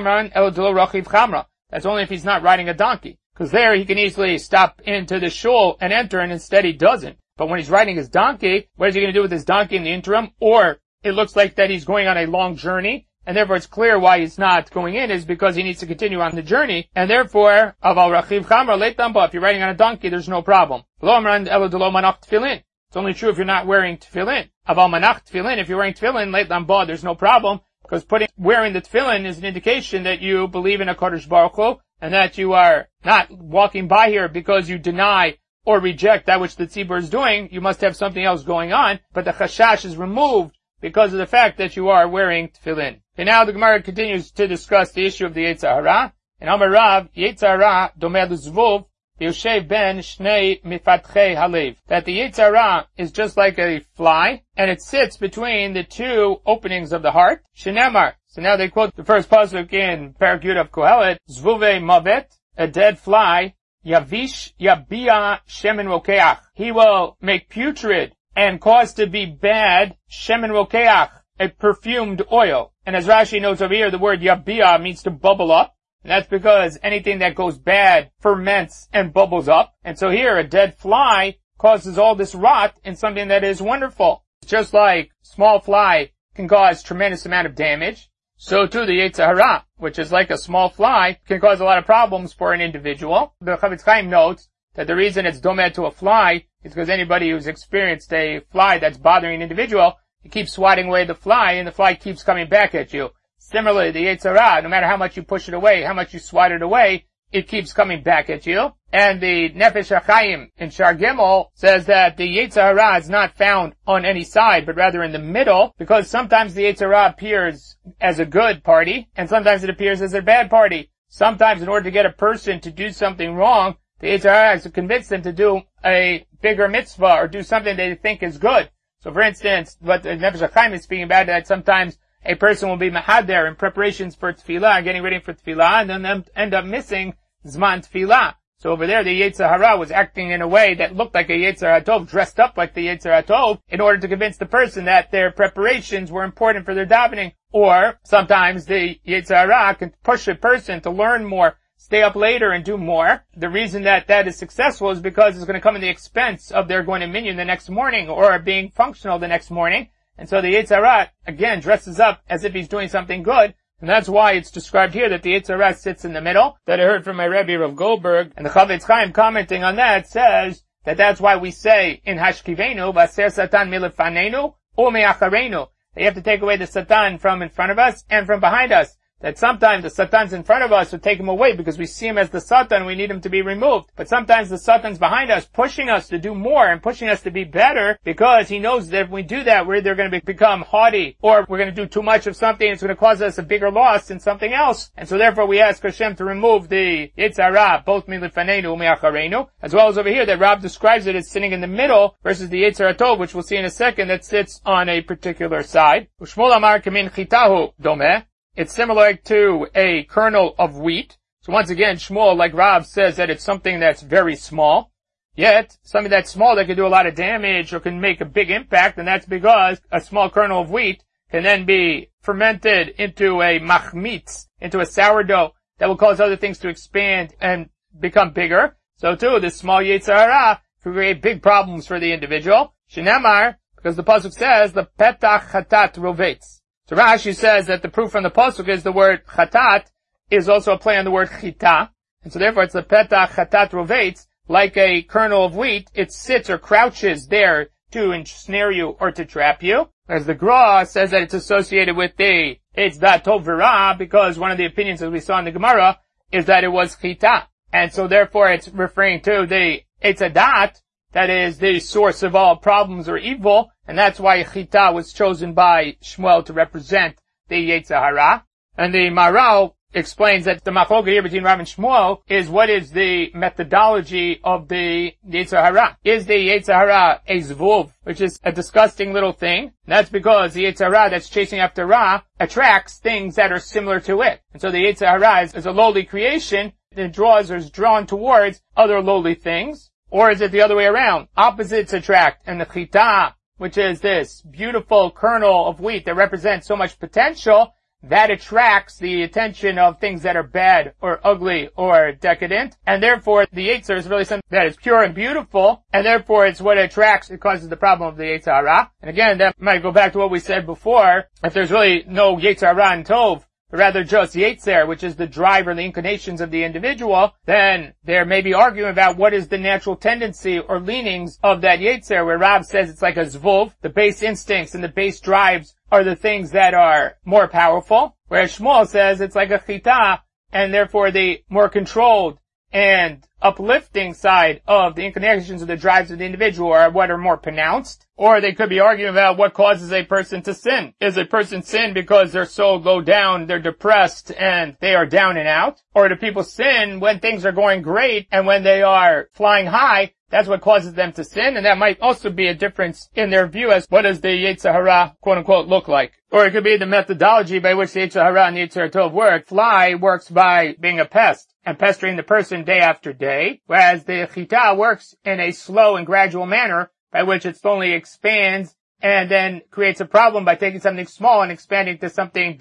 That's only if he's not riding a donkey, because there he can easily stop into the shul and enter, and instead he doesn't. But when he's riding his donkey, what is he going to do with his donkey in the interim? Or it looks like that he's going on a long journey, and therefore it's clear why he's not going in is because he needs to continue on the journey, and therefore, if you're riding on a donkey, there's no problem. It's only true if you're not wearing tefillin. If you're wearing tefillin, there's no problem, because putting wearing the tefillin is an indication that you believe in HaKadosh Baruch Hu, and that you are not walking by here because you deny or reject that which the tzibur is doing. You must have something else going on, but the chashash is removed because of the fact that you are wearing tefillin. And now the Gemara continues to discuss the issue of the Yetzer Hara. And Amar Rav, Yetzer Hara domeh l'zvuv v'yoshev ben shnei mifatchei halev. That the Yetzer Hara is just like a fly, and it sits between the two openings of the heart. Shenemar. So now they quote the first pasuk in Parak Yud of Kohelet, Zvuvei mavet, a dead fly, Yavish Yabia Shemen Rokeach. He will make putrid and cause to be bad Shemen Rokeach, a perfumed oil. And as Rashi notes over here, the word Yabia means to bubble up. And that's because anything that goes bad ferments and bubbles up. And so here, a dead fly causes all this rot in something that is wonderful. just like small fly can cause tremendous amount of damage, so too the Yetzer Hara, which is like a small fly, can cause a lot of problems for an individual. The Chavetz Chaim notes that the reason it's domeh to a fly is because anybody who's experienced a fly that's bothering an individual, you keep swatting away the fly and the fly keeps coming back at you. Similarly, the Yetzer Hara, no matter how much you push it away, how much you swat it away, it keeps coming back at you. And the Nefesh HaChaim in Shar Gimel says that the Yetzer Hara is not found on any side, but rather in the middle, because sometimes the Yetzer Hara appears as a good party, and sometimes it appears as a bad party. Sometimes in order to get a person to do something wrong, the Yetzer Hara has to convince them to do a bigger mitzvah or do something they think is good. So for instance, what the Nefesh HaChaim is speaking about, that sometimes a person will be mahader in preparations for tefillah, getting ready for tefillah, and then end up missing Zman Tefillah. So over there, the Yetzer Hara was acting in a way that looked like a Yetzer HaTov, dressed up like the Yetzer HaTov, in order to convince the person that their preparations were important for their davening. Or sometimes the Yetzer Hara can push a person to learn more, stay up later and do more. The reason that that is successful is because it's going to come at the expense of their going to minyan the next morning or being functional the next morning. And so the Yetzer Hara, again, dresses up as if he's doing something good. And that's why it's described here that the Yetzer Hara sits in the middle, that I heard from my Rebbe Rav Goldberg. And the Chavetz Chaim commenting on that says that that's why we say in Hashkivenu, Vaser Satan milefanenu u me'acharenu. That you have to take away the Satan from in front of us and from behind us. That sometimes the Satan's in front of us, we take him away because we see him as the Satan, we need him to be removed. But sometimes the Satan's behind us, pushing us to do more and pushing us to be better, because he knows that if we do that, we're either going to be, become haughty, or we're going to do too much of something, and it's going to cause us a bigger loss in something else. And so therefore we ask Hashem to remove the Yetzer Hara, both milefanenu u'me'acharenu, as well as over here that Rab describes it as sitting in the middle, versus the Yetzer HaTov, which we'll see in a second, that sits on a particular side. U'shmuel amar kamin chitahu domeh. It's similar to a kernel of wheat. So once again, Shmuel, like Rav, says that it's something that's very small. Yet, something that's small that can do a lot of damage or can make a big impact, and that's because a small kernel of wheat can then be fermented into a machmitz, into a sourdough, that will cause other things to expand and become bigger. So too, this small Yetzer Hara can create big problems for the individual. Shinamar, because the pasuk says, the petach chatat rovetz. So Rashi says that the proof from the pasuk is the word chatat is also a play on the word chita, and so therefore it's the petach chatat rovetz, like a kernel of wheat, it sits or crouches there to ensnare you or to trap you. As the Gra says that it's associated with the Eitz Dat Tov V'Ra, because one of the opinions, as we saw in the Gemara, is that it was chita, and so therefore it's referring to the Eitz Dat, that is the source of all problems or evil, and that's why Chita was chosen by Shmuel to represent the Yetzer Hara. And the Maral explains that the machloket here between Rav and Shmuel is what is the methodology of the Yetzer Hara. Is the Yetzer Hara a zvuv, which is a disgusting little thing? And that's because the Yetzer Hara that's chasing after Ra attracts things that are similar to it. And so the Yetzer Hara is, is a lowly creation that draws or is drawn towards other lowly things. Or is it the other way around? Opposites attract, and the chita, which is this beautiful kernel of wheat that represents so much potential, that attracts the attention of things that are bad or ugly or decadent, and therefore the Yetzer is really something that is pure and beautiful, and therefore it's what attracts, it causes the problem of the Yetzer Hara. And again, that might go back to what we said before, if there's really no Yetzer Hara and Tov, but rather just Yetzer, which is the driver, the inclinations of the individual, then there may be arguing about what is the natural tendency or leanings of that Yetzer, where Rav says it's like a zvuv, the base instincts and the base drives are the things that are more powerful, whereas Shmuel says it's like a chita, and therefore the more controlled and uplifting side of the inclinations of the drives of the individual are what are more pronounced. Or they could be arguing about what causes a person to sin. Is a person sin because they're so low down, they're depressed, and they are down and out? Or do people sin when things are going great and when they are flying high, that's what causes them to sin? And that might also be a difference in their view as what does the Yetzer Hara, quote unquote, look like. Or it could be the methodology by which the Yetzer Hara and the Yetzer Tov work. Fly works by being a pest and pestering the person day after day, whereas the chita works in a slow and gradual manner by which it slowly expands and then creates a problem by taking something small and expanding to something big.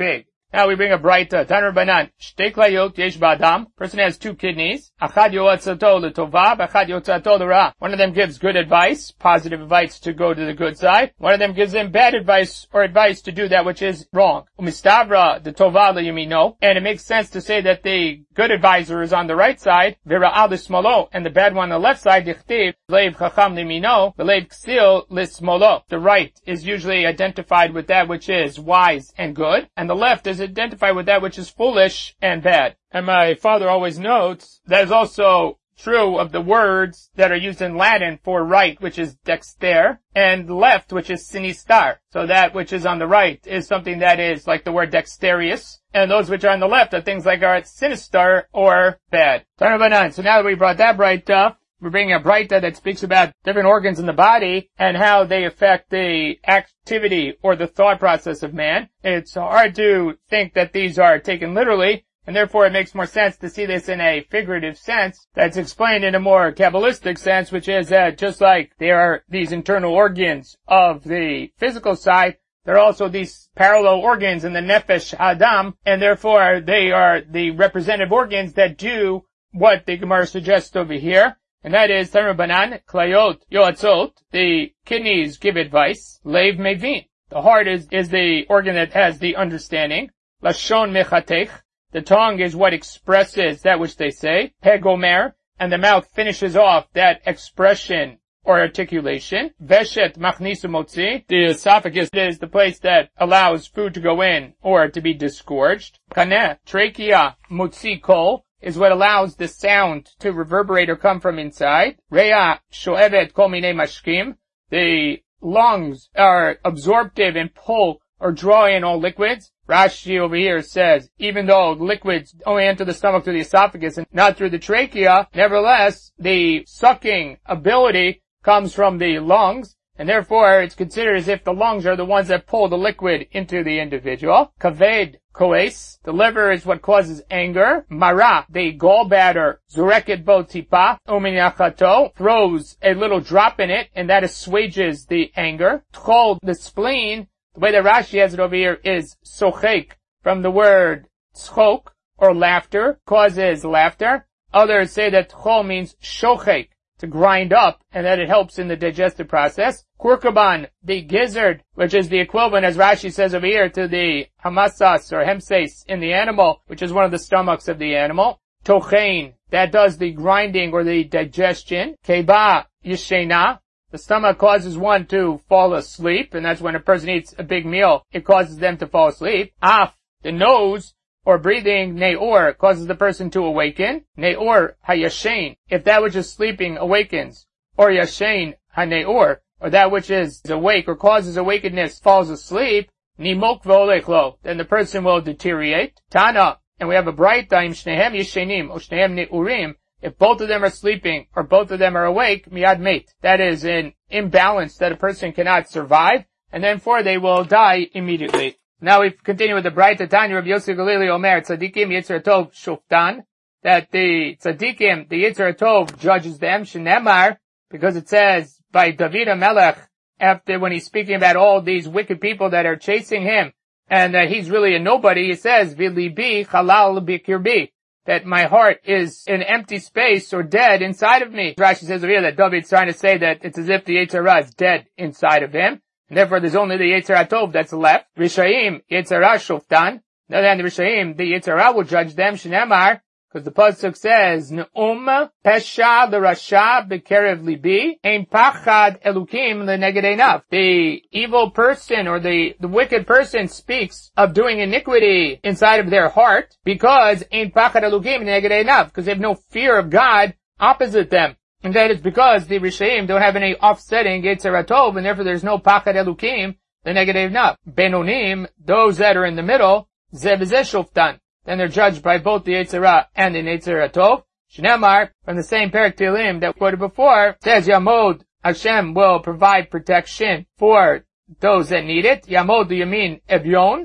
Now we bring a Braita. Taner Banan. Shtei klayot yesh ba'adam. Person has two kidneys. Achad yoatzato l'tova, achad yoatzato l'ra. One of them gives good advice, positive advice to go to the good side. One of them gives them bad advice or advice to do that which is wrong. Umistavra the tova l'yamino. And it makes sense to say that the good advisor is on the right side. V'ra'al l'smolo. And the bad one on the left side. Dichtiv leiv chacham l'yamino. V'leiv ksil l'smolo. The right is usually identified with that which is wise and good. And the left is identified with that which is foolish and bad. And my father always notes that is also true of the words that are used in Latin for right, which is dexter, and left, which is sinistar. So that which is on the right is something that is like the word dexterous, and those which are on the left are things like are sinister or bad. So now that we brought that right up, we're bringing a Braita that speaks about different organs in the body and how they affect the activity or the thought process of man. It's hard to think that these are taken literally, and therefore it makes more sense to see this in a figurative sense that's explained in a more Kabbalistic sense, which is that just like there are these internal organs of the physical side, there are also these parallel organs in the Nefesh Adam, and therefore they are the representative organs that do what the Gemara suggests over here. And that is, Taner Banan, Klayot, Yoatzot, the kidneys give advice, Leiv Mevin. The heart is, is the organ that has the understanding. Lashon Mechatech, the tongue is what expresses that which they say. Pegomer, and the mouth finishes off that expression or articulation. Veshet Machnisu Motzi, the esophagus is the place that allows food to go in or to be disgorged. Kaneh, Trachea Motzi Kol, is what allows the sound to reverberate or come from inside. Rea sho'evet kol minei mashkim. The lungs are absorptive and pull or draw in all liquids. Rashi over here says, even though liquids only enter the stomach through the esophagus and not through the trachea, nevertheless, the sucking ability comes from the lungs, and therefore it's considered as if the lungs are the ones that pull the liquid into the individual. Kaved, koes, the liver is what causes anger. Mara, the gallbladder, zureket bo tipa, uminyachato, throws a little drop in it, and that assuages the anger. Tchol, the spleen, the way that Rashi has it over here is sochek, from the word tzchok, or laughter, causes laughter. Others say that tchol means shochek, to grind up, and that it helps in the digestive process. Kurkaban, the gizzard, which is the equivalent, as Rashi says over here, to the hamasas or hemses in the animal, which is one of the stomachs of the animal. Tochein, that does the grinding or the digestion. Keba, yeshena, the stomach causes one to fall asleep, and that's when a person eats a big meal, it causes them to fall asleep. Af, the nose, or breathing, ne'or, causes the person to awaken. Ne'or hayashain, if that which is sleeping awakens. Or yashain hane'or, or that which is awake or causes awakeness falls asleep. Nimok v'olechlo, then the person will deteriorate. Tana, and we have a Braita, im shnehem yeshenim, or shnehem ne'urim, if both of them are sleeping or both of them are awake, miyad mate. That is an imbalance that a person cannot survive, and then for they will die immediately. Now we continue with the Braita Tanya of Yosef Galili Omer, Tzadikim Yitzhar Tov Shuftan, that the Tzadikim, the Yitzhar Tov, judges them, Shenemar, because it says by David HaMelech, after when he's speaking about all these wicked people that are chasing him, and that he's really a nobody, he says, V'libi chalal b'kirbi, that my heart is an empty space or dead inside of me. Rashi says over here that David's trying to say that it's as if the Yetzer Hara is dead inside of him. And therefore there's only the Yetzer HaTov that's left. Rishayim, Yetzer Hara Shoftan. Now then the Rishayim, the Yetzer Hara will judge them, Shenemar, because the Pasuk says, Ne'um pesha l'rasha b'kerev libi, ein pachad elukim l'neged einav. The evil person or the, the wicked person speaks of doing iniquity inside of their heart because ein pachad elukim l'neged einav, because they have no fear of God opposite them. And that is because the Rishayim don't have any offsetting Yetzer HaTov, and therefore there's no Pachad Elukim, the negative not. Benonim, those that are in the middle, Zeh v'zeh shoftan. Then they're judged by both the Yetzer Hara and the Yetzer HaTov. Shneimar, from the same Perek Tehillim that we quoted before, says Yamod, Hashem will provide protection for those that need it. Yamod the Yamin Evyon,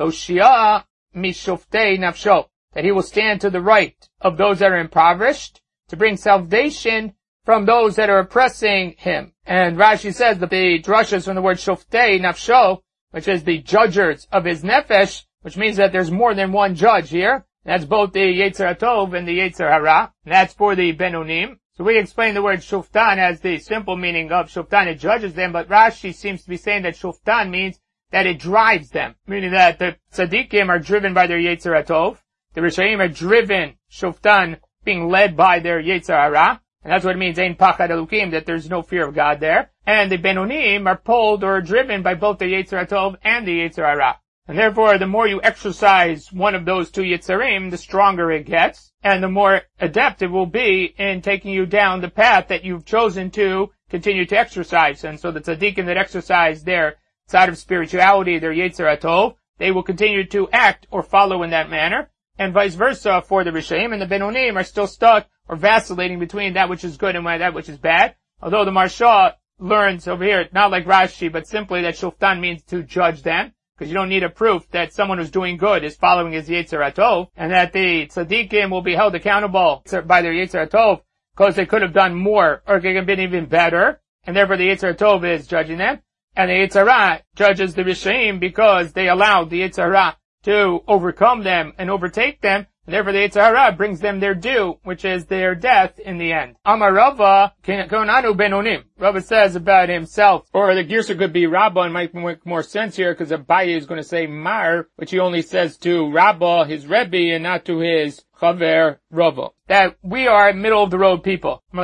Loshia mishoftei nafsho, that he will stand to the right of those that are impoverished, to bring salvation from those that are oppressing him. And Rashi says that the drashas from the word shoftei nafsho, which is the judgers of his nefesh, which means that there's more than one judge here. That's both the Yetzer HaTov and the Yetzer Hara. And that's for the Benonim. So we explain the word Shuftan as the simple meaning of Shuftan, it judges them, but Rashi seems to be saying that Shuftan means that it drives them, meaning that the Tzaddikim are driven by their Yetzer HaTov. The Rishaim are driven, Shuftan, being led by their Yetzer Hara. And that's what it means, Ein Pachad Elukim, that there's no fear of God there. And the Benonim are pulled or driven by both the Yetzer HaTov and the Yetzer Hara. And therefore, the more you exercise one of those two Yetzerim, the stronger it gets, and the more adept it will be in taking you down the path that you've chosen to continue to exercise. And so the tzaddikim that exercise their side of spirituality, their Yetzer HaTov, they will continue to act or follow in that manner, and vice versa for the Rishaim, and the Benonim are still stuck or vacillating between that which is good and that which is bad. Although the Marsha learns over here, not like Rashi, but simply that Shuftan means to judge them, because you don't need a proof that someone who's doing good is following his Yetzer HaTov, and that the tzaddikim will be held accountable by their Yetzer HaTov, because they could have done more, or they could have been even better, and therefore the Yetzer HaTov is judging them. And the Yetzer Hara judges the Rishaim because they allowed the Yetzer Hara to overcome them and overtake them, and therefore the Yetzer Hara brings them their due, which is their death in the end. Amar Rava, Konanu Benonim. Rava says about himself, or the Girsa could be Rabbah, and might make more sense here, because Abaye is going to say Mar, which he only says to Rabbah, his Rebbe, and not to his Chaver Rava. That we are middle of the road people. You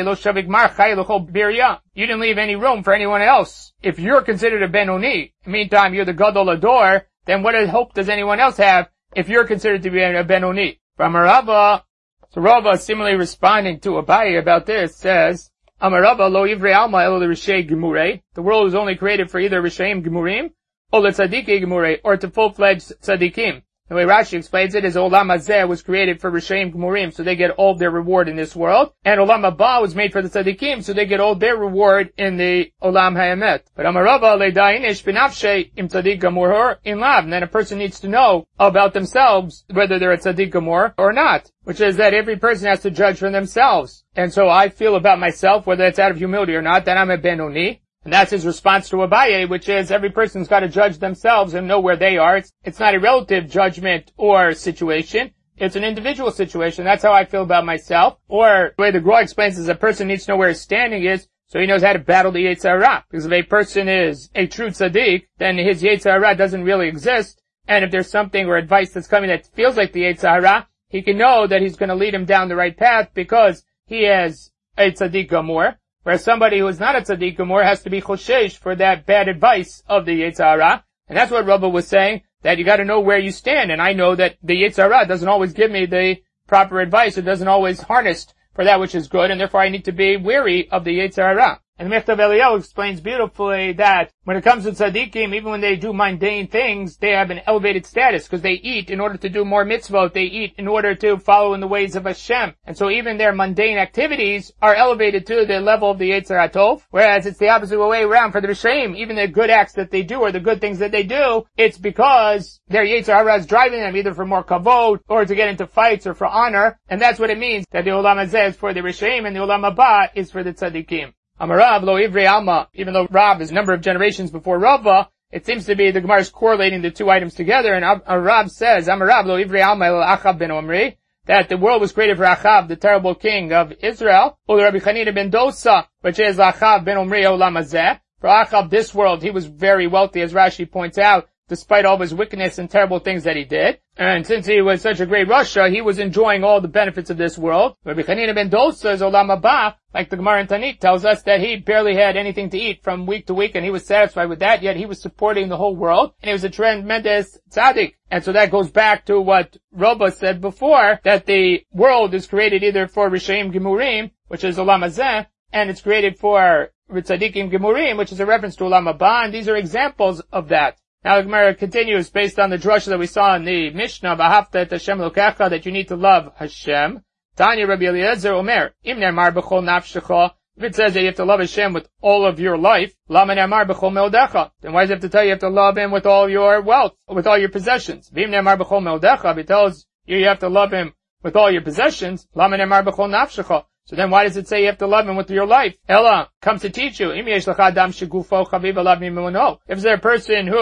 didn't leave any room for anyone else. If you're considered a Benoni, meantime you're the Gadol Ador, then what hope does anyone else have if you're considered to be a Benoni? From Rava, so Rava similarly responding to Abaye about this says, Amarava lo ivrei alma elo l'rishei gemurei. The world was only created for either Rishaim Gemurim, or l'tzadikei Gemurei, or to full-fledged tzadikim. The way Rashi explains it is Olam Hazeh was created for Rishaim Gemurim, so they get all their reward in this world. And Olam Haba was made for the Tzadikim, so they get all their reward in the Olam HaEmet. But Amarava le'da'inish b'nafshei im Tzadik Gamur in lav. And then a person needs to know about themselves whether they're a Tzadik Gamur or not. Which is that every person has to judge for themselves. And so I feel about myself, whether it's out of humility or not, that I'm a Benoni. And that's his response to Abaye, which is every person's got to judge themselves and know where they are. It's, it's not a relative judgment or situation. It's an individual situation. That's how I feel about myself. Or the way the Gra explains is a person needs to know where his standing is so he knows how to battle the Yetzer Hara. Because if a person is a true tzaddik, then his Yetzer Hara doesn't really exist. And if there's something or advice that's coming that feels like the Yetzer Hara, he can know that he's going to lead him down the right path because he has a tzaddik gamur. Whereas somebody who is not a tzaddik gamur has to be choshesh for that bad advice of the Yetzer Hara. And that's what Rava was saying, that you gotta know where you stand. And I know that the Yetzer Hara doesn't always give me the proper advice. It doesn't always harness for that which is good, and therefore I need to be wary of the Yetzer Hara. And the Mechtav Eliyahu explains beautifully that when it comes to tzaddikim, even when they do mundane things, they have an elevated status because they eat in order to do more mitzvot. They eat in order to follow in the ways of Hashem. And so even their mundane activities are elevated to the level of the Yetzer HaTov, whereas it's the opposite way around for the Rishaim. Even the good acts that they do or the good things that they do, it's because their Yetzer Hara is driving them either for more kavod or to get into fights or for honor. And that's what it means that the Olam Hazeh is for the Rishaim and the Olam Haba is for the tzaddikim. Amarav lo ivrei alma, even though Rav is a number of generations before Rava, it seems to be the Gemara is correlating the two items together, and Rav says, Amarav lo ivrei alma el Achab ben Omri, that the world was created for Achab, the terrible king of Israel, or Rabbi Chanina ben Dosa, which is Achab ben Omri Olam Hazeh. For Achab, this world, he was very wealthy, as Rashi points out, despite all his wickedness and terrible things that he did. And since he was such a great Rasha, he was enjoying all the benefits of this world. Rabbi Chanina ben Dosa is Olam Haba, like the Gemara in Tanit tells us that he barely had anything to eat from week to week, and he was satisfied with that, yet he was supporting the whole world, and he was a tremendous tzaddik. And so that goes back to what Rava said before, that the world is created either for Rishaim Gemurim, which is Olam Hazeh, and it's created for Tzadikim Gemurim, which is a reference to Olam Haba, and these are examples of that. Now the Gemara continues based on the drasha that we saw in the Mishnah, V'ahavta et Hashem Elokecha, that you need to love Hashem. Tanya Rabbi Eliezer Omer, Im ne'amar b'chol nafshecha, if it says that you have to love Hashem with all of your life, Lama ne'amar b'chol me'odecha, then why does it have to tell you you have to love Him with all your wealth, with all your possessions? V'im ne'amar b'chol me'odecha, if it tells you you have to love Him with all your possessions, Lama ne'amar b'chol nafshecha, so then why does it say you have to love Him with your life? Ella comes to teach you, Im yesh l'cha adam shegufo chaviv alav mimono. If there's a person who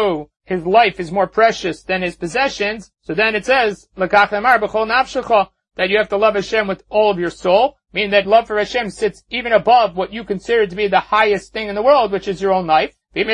his life is more precious than his possessions, so then it says, L'kach lemar b'chol nafshecha, that you have to love Hashem with all of your soul, meaning that love for Hashem sits even above what you consider to be the highest thing in the world, which is your own life.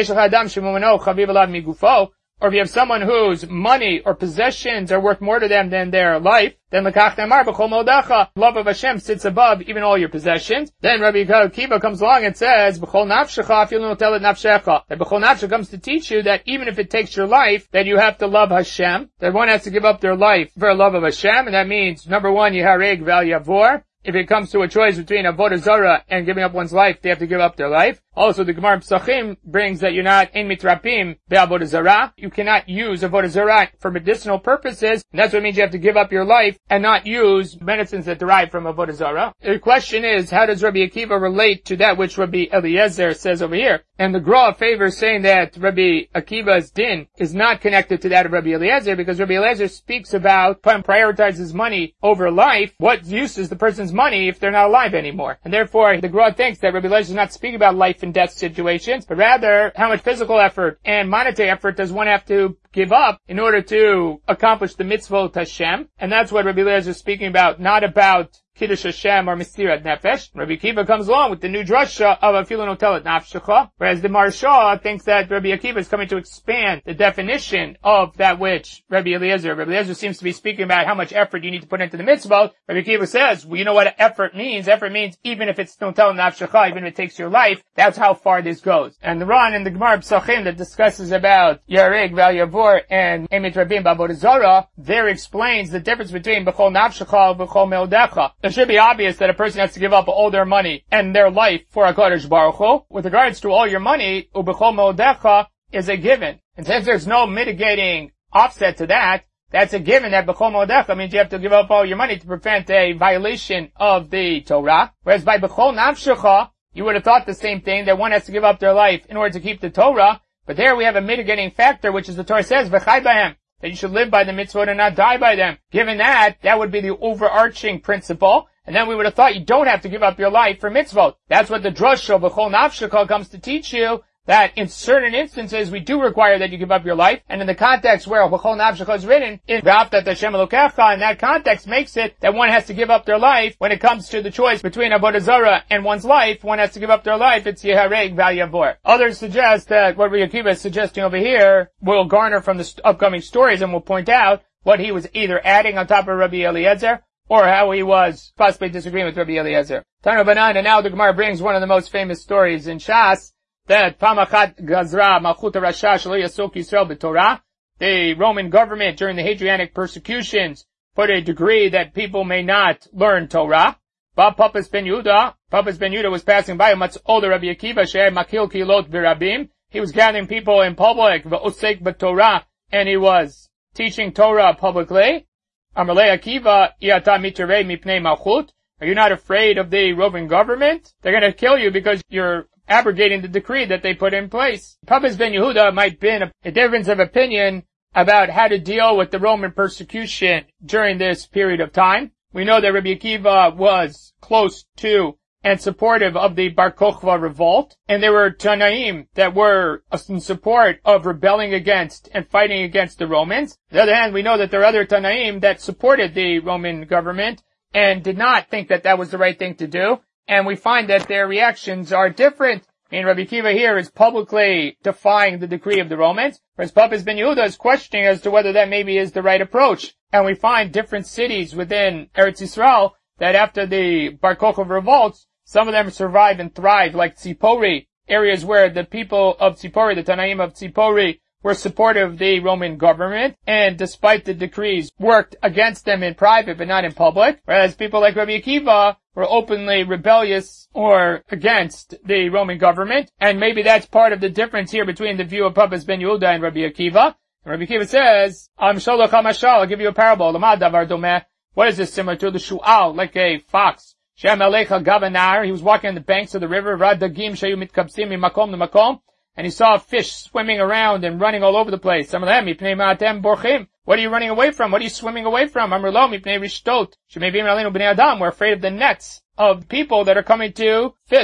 Or if you have someone whose money or possessions are worth more to them than their life, then l'kach lemar b'chol modecha, love of Hashem sits above even all your possessions. Then Rabbi Akiva comes along and says, b'chol nafshecha afilu notelet nafshecha, that b'chol nafshecha comes to teach you that even if it takes your life, that you have to love Hashem, that one has to give up their life for love of Hashem, and that means, number one, yihareg val yavor. If it comes to a choice between avodah zarah and giving up one's life, they have to give up their life. Also, the Gemara Pesachim brings that you're not in mitrapim be'avodah zarah. You cannot use avodah zarah for medicinal purposes, and that's what it means you have to give up your life and not use medicines that derive from avodah zarah. The question is, how does Rabbi Akiva relate to that which Rabbi Eliezer says over here? And the Gra favors saying that Rabbi Akiva's din is not connected to that of Rabbi Eliezer, because Rabbi Eliezer speaks about prioritizes money over life. What use is the person's money if they're not alive anymore? And therefore, the Gra thinks that Rabbi Eliezer is not speaking about life and death situations, but rather how much physical effort and monetary effort does one have to give up in order to accomplish the mitzvot Hashem. And that's what Rabbi Eliezer is speaking about, not about Kiddush Hashem or Mesirat Nefesh. Rabbi Akiva comes along with the new drasha of Afilu Notelet Nafshecha, whereas the Maharsha thinks that Rabbi Akiva is coming to expand the definition of that which Rabbi Eliezer. Rabbi Eliezer seems to be speaking about how much effort you need to put into the mitzvah. Rabbi Akiva says, well, you know what effort means? Effort means even if it's Notelet Nafshecha, even if it takes your life, that's how far this goes. And the Ran in the Gemara Pesachim that discusses about Yareg Val Yavor and Emit Rabim B'avodah Zarah, there explains the difference between B'chol Nafshecha and B'chol Meodecha. It should be obvious that a person has to give up all their money and their life for HaKadosh Baruch Hu. With regards to all your money, Ubechol Meodecha is a given. And since there's no mitigating offset to that, that's a given that Bechol Meodecha means you have to give up all your money to prevent a violation of the Torah. Whereas by Bechol Nafshecha, you would have thought the same thing, that one has to give up their life in order to keep the Torah. But there we have a mitigating factor, which is the Torah says, V'chai b'hem, that you should live by the mitzvot and not die by them. Given that, that would be the overarching principle, and then we would have thought you don't have to give up your life for mitzvot. That's what the drasha B'chol Nafshecha comes to teach you, that in certain instances we do require that you give up your life, and in the context where B'chol Nafshecha is written, in V'ahavta Hashem Elokecha, in that context makes it that one has to give up their life. When it comes to the choice between Avodah Zarah and one's life, one has to give up their life, it's Yehareg Val Yavor. Others suggest that what Rabbi Akiva is suggesting over here will garner from the st- upcoming stories, and will point out what he was either adding on top of Rabbi Eliezer, or how he was possibly disagreeing with Rabbi Eliezer. Tana Banan, and now the Gemara brings one of the most famous stories in Shas, that Pamachat Gazra Malchut Rasha Shelo Yasok Yisrael B'Torah, the Roman government during the Hadrianic persecutions put a decree that people may not learn Torah. Ba Papas ben Yehuda, Papas ben Yehuda was passing by, much older Rabbi Akiva, She'er Makil Kilot B'Rabim. He was gathering people in public, V'Osek B'Torah, and he was teaching Torah publicly. Amalei Akiva, Iata Mitarei Mipnei Malchut. Are you not afraid of the Roman government? They're going to kill you because you're abrogating the decree that they put in place. Papas ben Yehuda might have been a, a difference of opinion about how to deal with the Roman persecution during this period of time. We know that Rabbi Akiva was close to and supportive of the Bar Kokhba revolt, and there were Tanaim that were in support of rebelling against and fighting against the Romans. On the other hand, we know that there are other Tanaim that supported the Roman government and did not think that that was the right thing to do. And we find that their reactions are different. I mean, Rabbi Akiva here is publicly defying the decree of the Romans, whereas Papas ben Yehuda is questioning as to whether that maybe is the right approach. And we find different cities within Eretz Yisrael that after the Bar Kokhba revolts, some of them survive and thrive, like Tzipori, areas where the people of Tzipori, the Tanaim of Tzipori, were supportive of the Roman government, and despite the decrees, worked against them in private but not in public, whereas people like Rabbi Akiva were openly rebellious or against the Roman government, and maybe that's part of the difference here between the view of Papas ben Yehuda and Rabbi Akiva. And Rabbi Akiva says, Am Sholach HaMashal, I'll give you a parable. Lama davar domeh. What is this similar to? The shu'al, like a fox. Shem alecha gavanar, he was walking on the banks of the river, Rad dagim shayu mitkabsim mimakom to makom, and he saw a fish swimming around and running all over the place. Some of them, mipnei ma'atem borchim. What are you running away from? What are you swimming away from? Amrlo mipnei rishtot. Shemevim alenu bnei adam. We're afraid of the nets of people that are coming to fish.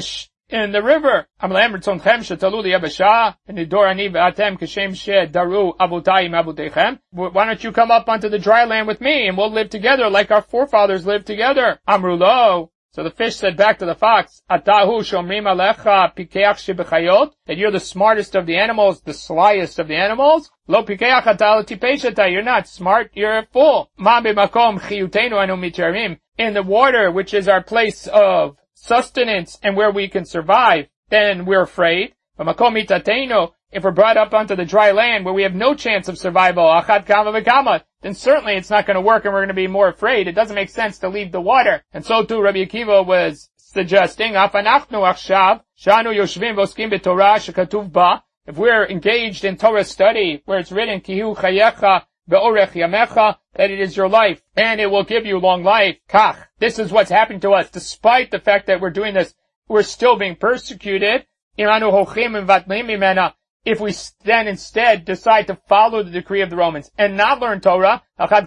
in the river. Why don't you come up onto the dry land with me, and we'll live together like our forefathers lived together? Amrulo. So the fish said back to the fox, Atahu shomrim alecha pikeach shebechayot, that you're the smartest of the animals, the slyest of the animals. Lo pikeach atal tipeshata, you're not smart, you're a fool. Ma b'makom chiyutenu anu mityarim, in the water, which is our place of sustenance and where we can survive, then we're afraid. B'makom mitatenu, if we're brought up onto the dry land where we have no chance of survival, achat kama v'kama, then certainly it's not going to work and we're going to be more afraid. It doesn't make sense to leave the water. And so too Rabbi Akiva was suggesting, afanachnu achshav, shanu yoshvim voskim b'torah shekatuv ba, if we're engaged in Torah study, where it's written, kihu chayecha be'orech yamecha, that it is your life, and it will give you long life, kach. This is what's happened to us. Despite the fact that we're doing this, we're still being persecuted. Imanu hochim v'vatlim imena. If we then instead decide to follow the decree of the Romans and not learn Torah,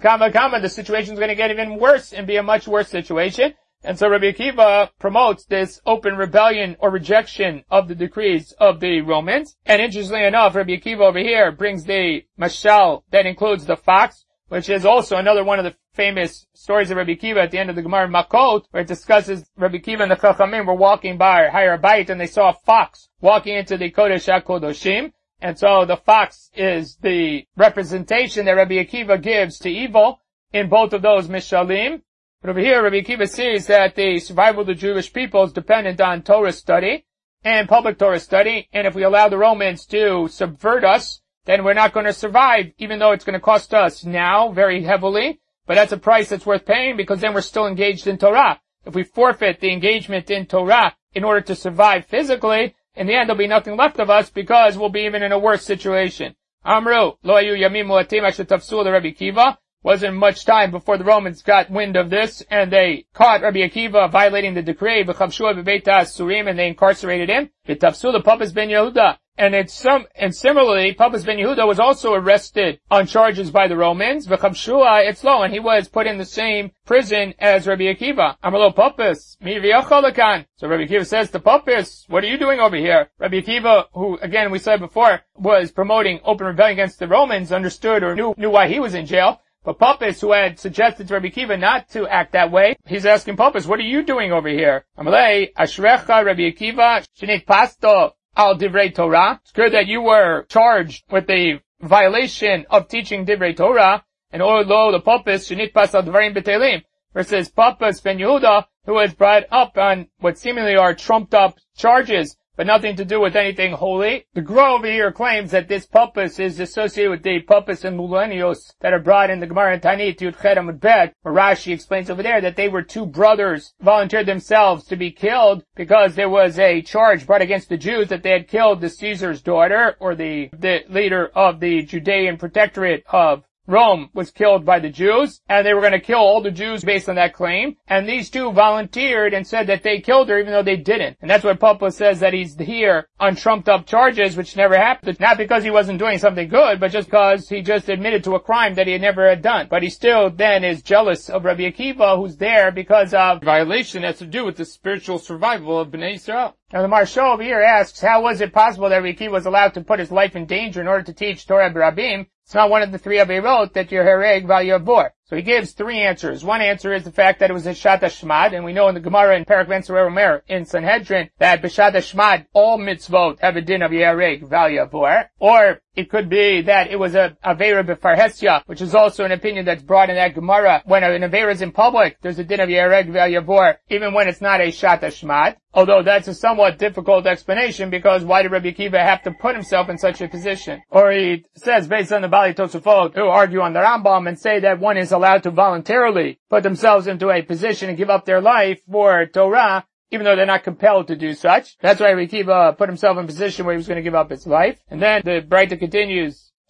the situation is going to get even worse and be a much worse situation. And so Rabbi Akiva promotes this open rebellion or rejection of the decrees of the Romans. And interestingly enough, Rabbi Akiva over here brings the mashal that includes the fox, which is also another one of the famous stories of Rabbi Akiva at the end of the Gemara Makot, where it discusses Rabbi Akiva and the Chachamim were walking by Har Bayit and they saw a fox walking into the Kodesh HaKodoshim. And so the fox is the representation that Rabbi Akiva gives to evil in both of those mishalim. But over here, Rabbi Akiva sees that the survival of the Jewish people is dependent on Torah study and public Torah study. And if we allow the Romans to subvert us, then we're not going to survive, even though it's going to cost us now very heavily. But that's a price that's worth paying because then we're still engaged in Torah. If we forfeit the engagement in Torah in order to survive physically, in the end there'll be nothing left of us because we'll be even in a worse situation. Amru, lo ayu yamim mu'atim asher tafsu Rabbi Akiva. Wasn't much time before the Romans got wind of this and they caught Rabbi Akiva violating the decree, b'chavshua b'beit ha'asurim, and they incarcerated him. V'tafsu l'Papas ben Yehuda. And it's some, and similarly, Papas ben Yehuda was also arrested on charges by the Romans. V'chamshua etzlo, and he was put in the same prison as Rabbi Akiva. Amalo Papas, mi v'yachalakan. So Rabbi Akiva says to Papas, what are you doing over here? Rabbi Akiva, who again we said before, was promoting open rebellion against the Romans, understood or knew, knew why he was in jail. But Papas, who had suggested to Rabbi Akiva not to act that way, he's asking Papas, what are you doing over here? Amalei, ashrecha Rabbi Akiva, shenit pasto al divrei Torah. It's good that you were charged with the violation of teaching divrei Torah, and lo the Papas, shenit pasto al dvarim betelim, versus Papas ben Yehuda, who was brought up on what seemingly are trumped up charges, but nothing to do with anything holy. The Gra over here claims that this Papas is associated with the Papas and Mulanios that are brought in the Gemara and Tanit, Yud Chet Amud Bet, where Rashi explains over there that they were two brothers, volunteered themselves to be killed because there was a charge brought against the Jews that they had killed the Caesar's daughter, or the, the leader of the Judean protectorate of Rome was killed by the Jews, and they were going to kill all the Jews based on that claim. And these two volunteered and said that they killed her even though they didn't. And that's why Papa says that he's here on trumped up charges, which never happened. Not because he wasn't doing something good, but just because he just admitted to a crime that he had never had done. But he still then is jealous of Rabbi Akiva, who's there because of violation that has to do with the spiritual survival of Bnei Israel. Now the Marshal over here asks, how was it possible that Rabbi Akiva was allowed to put his life in danger in order to teach Torah B'Rabim? It's not one of the three Averot that you're hereg val yavor. So he gives three answers. One answer is the fact that it was a Shat HaShmad, and we know in the Gemara in Perek Ben Sorer Omer in Sanhedrin that B'Shat HaShmad all mitzvot have a din of yereg val yavor. Or it could be that it was a Avera B'Farhesia, which is also an opinion that's brought in that Gemara. When an Avera is in public, there's a din of yereg val yavor, even when it's not a Shat HaShmad. Although that's a somewhat difficult explanation, because why did Rabbi Akiva have to put himself in such a position? Or he says, based on the Bali Tosafot, who argue on the Rambam and say that one is allowed to voluntarily put themselves into a position and give up their life for Torah, even though they're not compelled to do such. That's why Rabbi Akiva put himself in a position where he was going to give up his life. And then the Braita continues,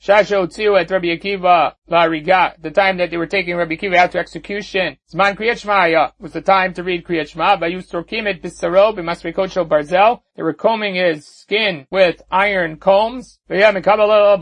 Shasha Utziu at Rabbi Akiva La Riga, the time that they were taking Rabbi Akiva out to execution. Zman Kriyat Shema was the time to read Kriyat Shema. Vayus Torkim et Bisaro b'Masrikot Shel Barzel. They were combing his skin with iron combs. And he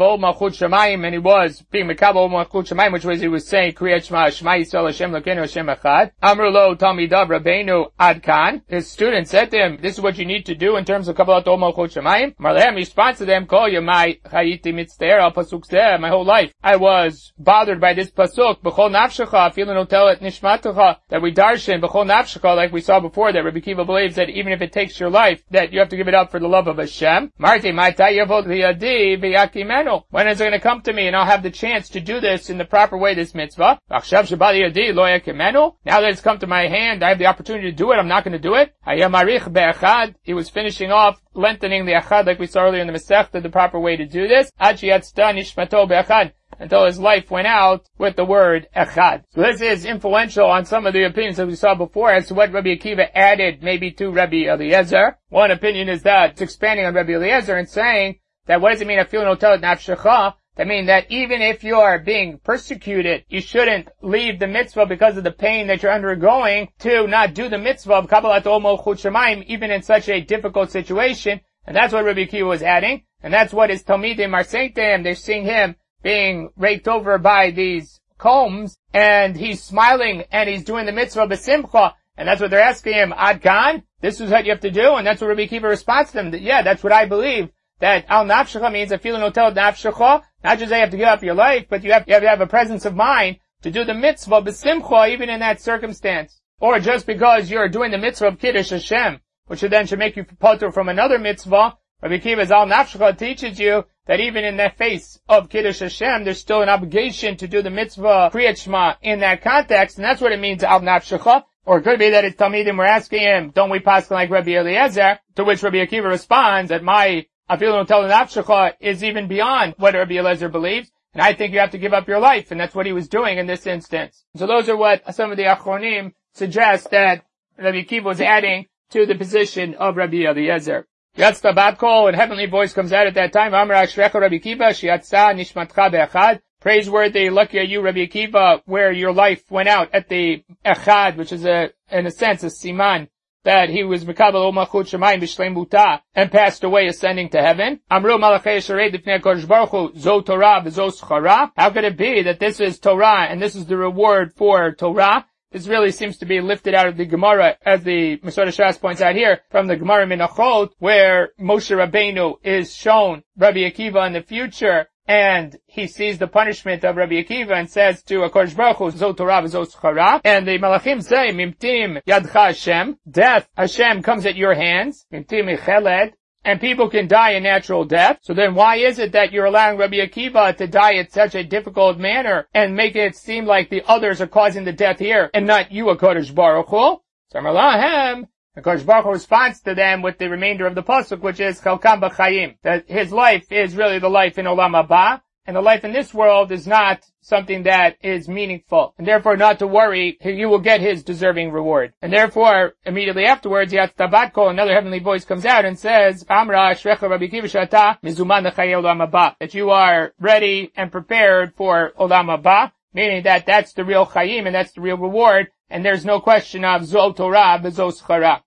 was being Mekabel Malchut Shemaim, which was he was saying Kriyat Shema, Shema Yisrael Hashem Elokeinu Hashem Echad. Amru lo Talmidav Rabbeinu Ad Kan. His students said to him, this is what you need to do in terms of Kabbalat Ol Malchut Shemaim. Marlehem responds to them, Kol Yamai Chayiti Mitzter Al Pasuk Zeh. My whole life I was bothered by this pasuk. B'chol Nafshecha Afilu Notel Et Nishmatacha. That we darshan B'chol Nafshecha, like we saw before, that Rabbi Akiva believes that even if it takes your life, that you have to give it up for the love of Hashem. Marti Ma'tai Yavod Liyadi V'Yakimenu. When is it going to come to me and I'll have the chance to do this in the proper way, this mitzvah? Achshav Shabali Yadi Lo Yakimenu. Now that it's come to my hand, I have the opportunity to do it, I'm not going to do it. Hayamarich Be'echad. He was finishing off, lengthening the Echad like we saw earlier in the Masechta, the proper way to do this. Achi Yatzta Nishmato Be'echad. Until his life went out with the word Echad. So this is influential on some of the opinions that we saw before as to what Rabbi Akiva added maybe to Rabbi Eliezer. One opinion is that it's expanding on Rabbi Eliezer and saying that what does it mean, Afilu Notel Et Nafshecha? That means that even if you're being persecuted, you shouldn't leave the mitzvah because of the pain that you're undergoing to not do the mitzvah of Kabbalat Ol Malchut Shemaim even in such a difficult situation. And that's what Rabbi Akiva was adding. And that's what his Talmidim are saying to him. They're seeing him being raked over by these combs, and he's smiling, and he's doing the mitzvah b'simcha, and that's what they're asking him, Ad Kan, this is what you have to do, and that's what Rabbi Akiva responds to them, that, yeah, that's what I believe, that Al Nafshecha means Afilu Notel Nafshecha, not just that you have to give up your life, but you have, you have to have a presence of mind to do the mitzvah b'simcha, even in that circumstance. Or just because you're doing the mitzvah of Kiddush Hashem, which then should make you potter from another mitzvah, Rabbi Akiva's Al Nafshecha teaches you that even in the face of Kiddush Hashem, there's still an obligation to do the mitzvah Kriyat Shema in that context, and that's what it means Al Nafshecha. Or it could be that it's Talmidim were asking him, don't we pass like Rabbi Eliezer? To which Rabbi Akiva responds that my Afilu Notel Nafshecha is even beyond what Rabbi Eliezer believes, and I think you have to give up your life, and that's what he was doing in this instance. So those are what some of the Achronim suggest that Rabbi Akiva was adding to the position of Rabbi Eliezer. Yatzta bat kol, and heavenly voice comes out at that time. Amar Ashrecha Rabbi Akiva, shiatza nishmatcha be'echad. Praiseworthy, lucky are you, Rabbi Akiva, where your life went out at the echad, which is a, in a sense, a siman, that he was mekabel ol malchut shemayim b'shleimuta, and passed away ascending to heaven. Amru malachei yisharei lifnei HaKadosh Baruch Hu, zo Torah v'zo schara. How could it be that this is Torah, and this is the reward for Torah? This really seems to be lifted out of the Gemara, as the Masor Shas points out here, from the Gemara Menachot, where Moshe Rabbeinu is shown Rabbi Akiva in the future, and he sees the punishment of Rabbi Akiva and says to HaKadosh Baruch Hu, Zo Torah v'zo schara. And the Malachim say, Mimtim yadcha Hashem, death, Hashem comes at your hands, Mimtim micheled, and people can die a natural death. So then why is it that you're allowing Rabbi Akiva to die in such a difficult manner and make it seem like the others are causing the death here and not you, HaKadosh Baruch Hu? So Amalahem, HaKadosh Baruch Hu responds to them with the remainder of the pasuk, which is Chalkam b'chayim, that his life is really the life in Olam Haba, and the life in this world is not something that is meaningful, and therefore not to worry, you will get his deserving reward. And therefore, immediately afterwards, Yatz Tabat Kol, another heavenly voice comes out and says, Amra Ashrecha Rabbi Akiva Shata Mizuman L'Chayei Olam Haba, that you are ready and prepared for Olam Haba, meaning that that's the real Chayim and that's the real reward, and there's no question of Zol Torah B'Zo Schara.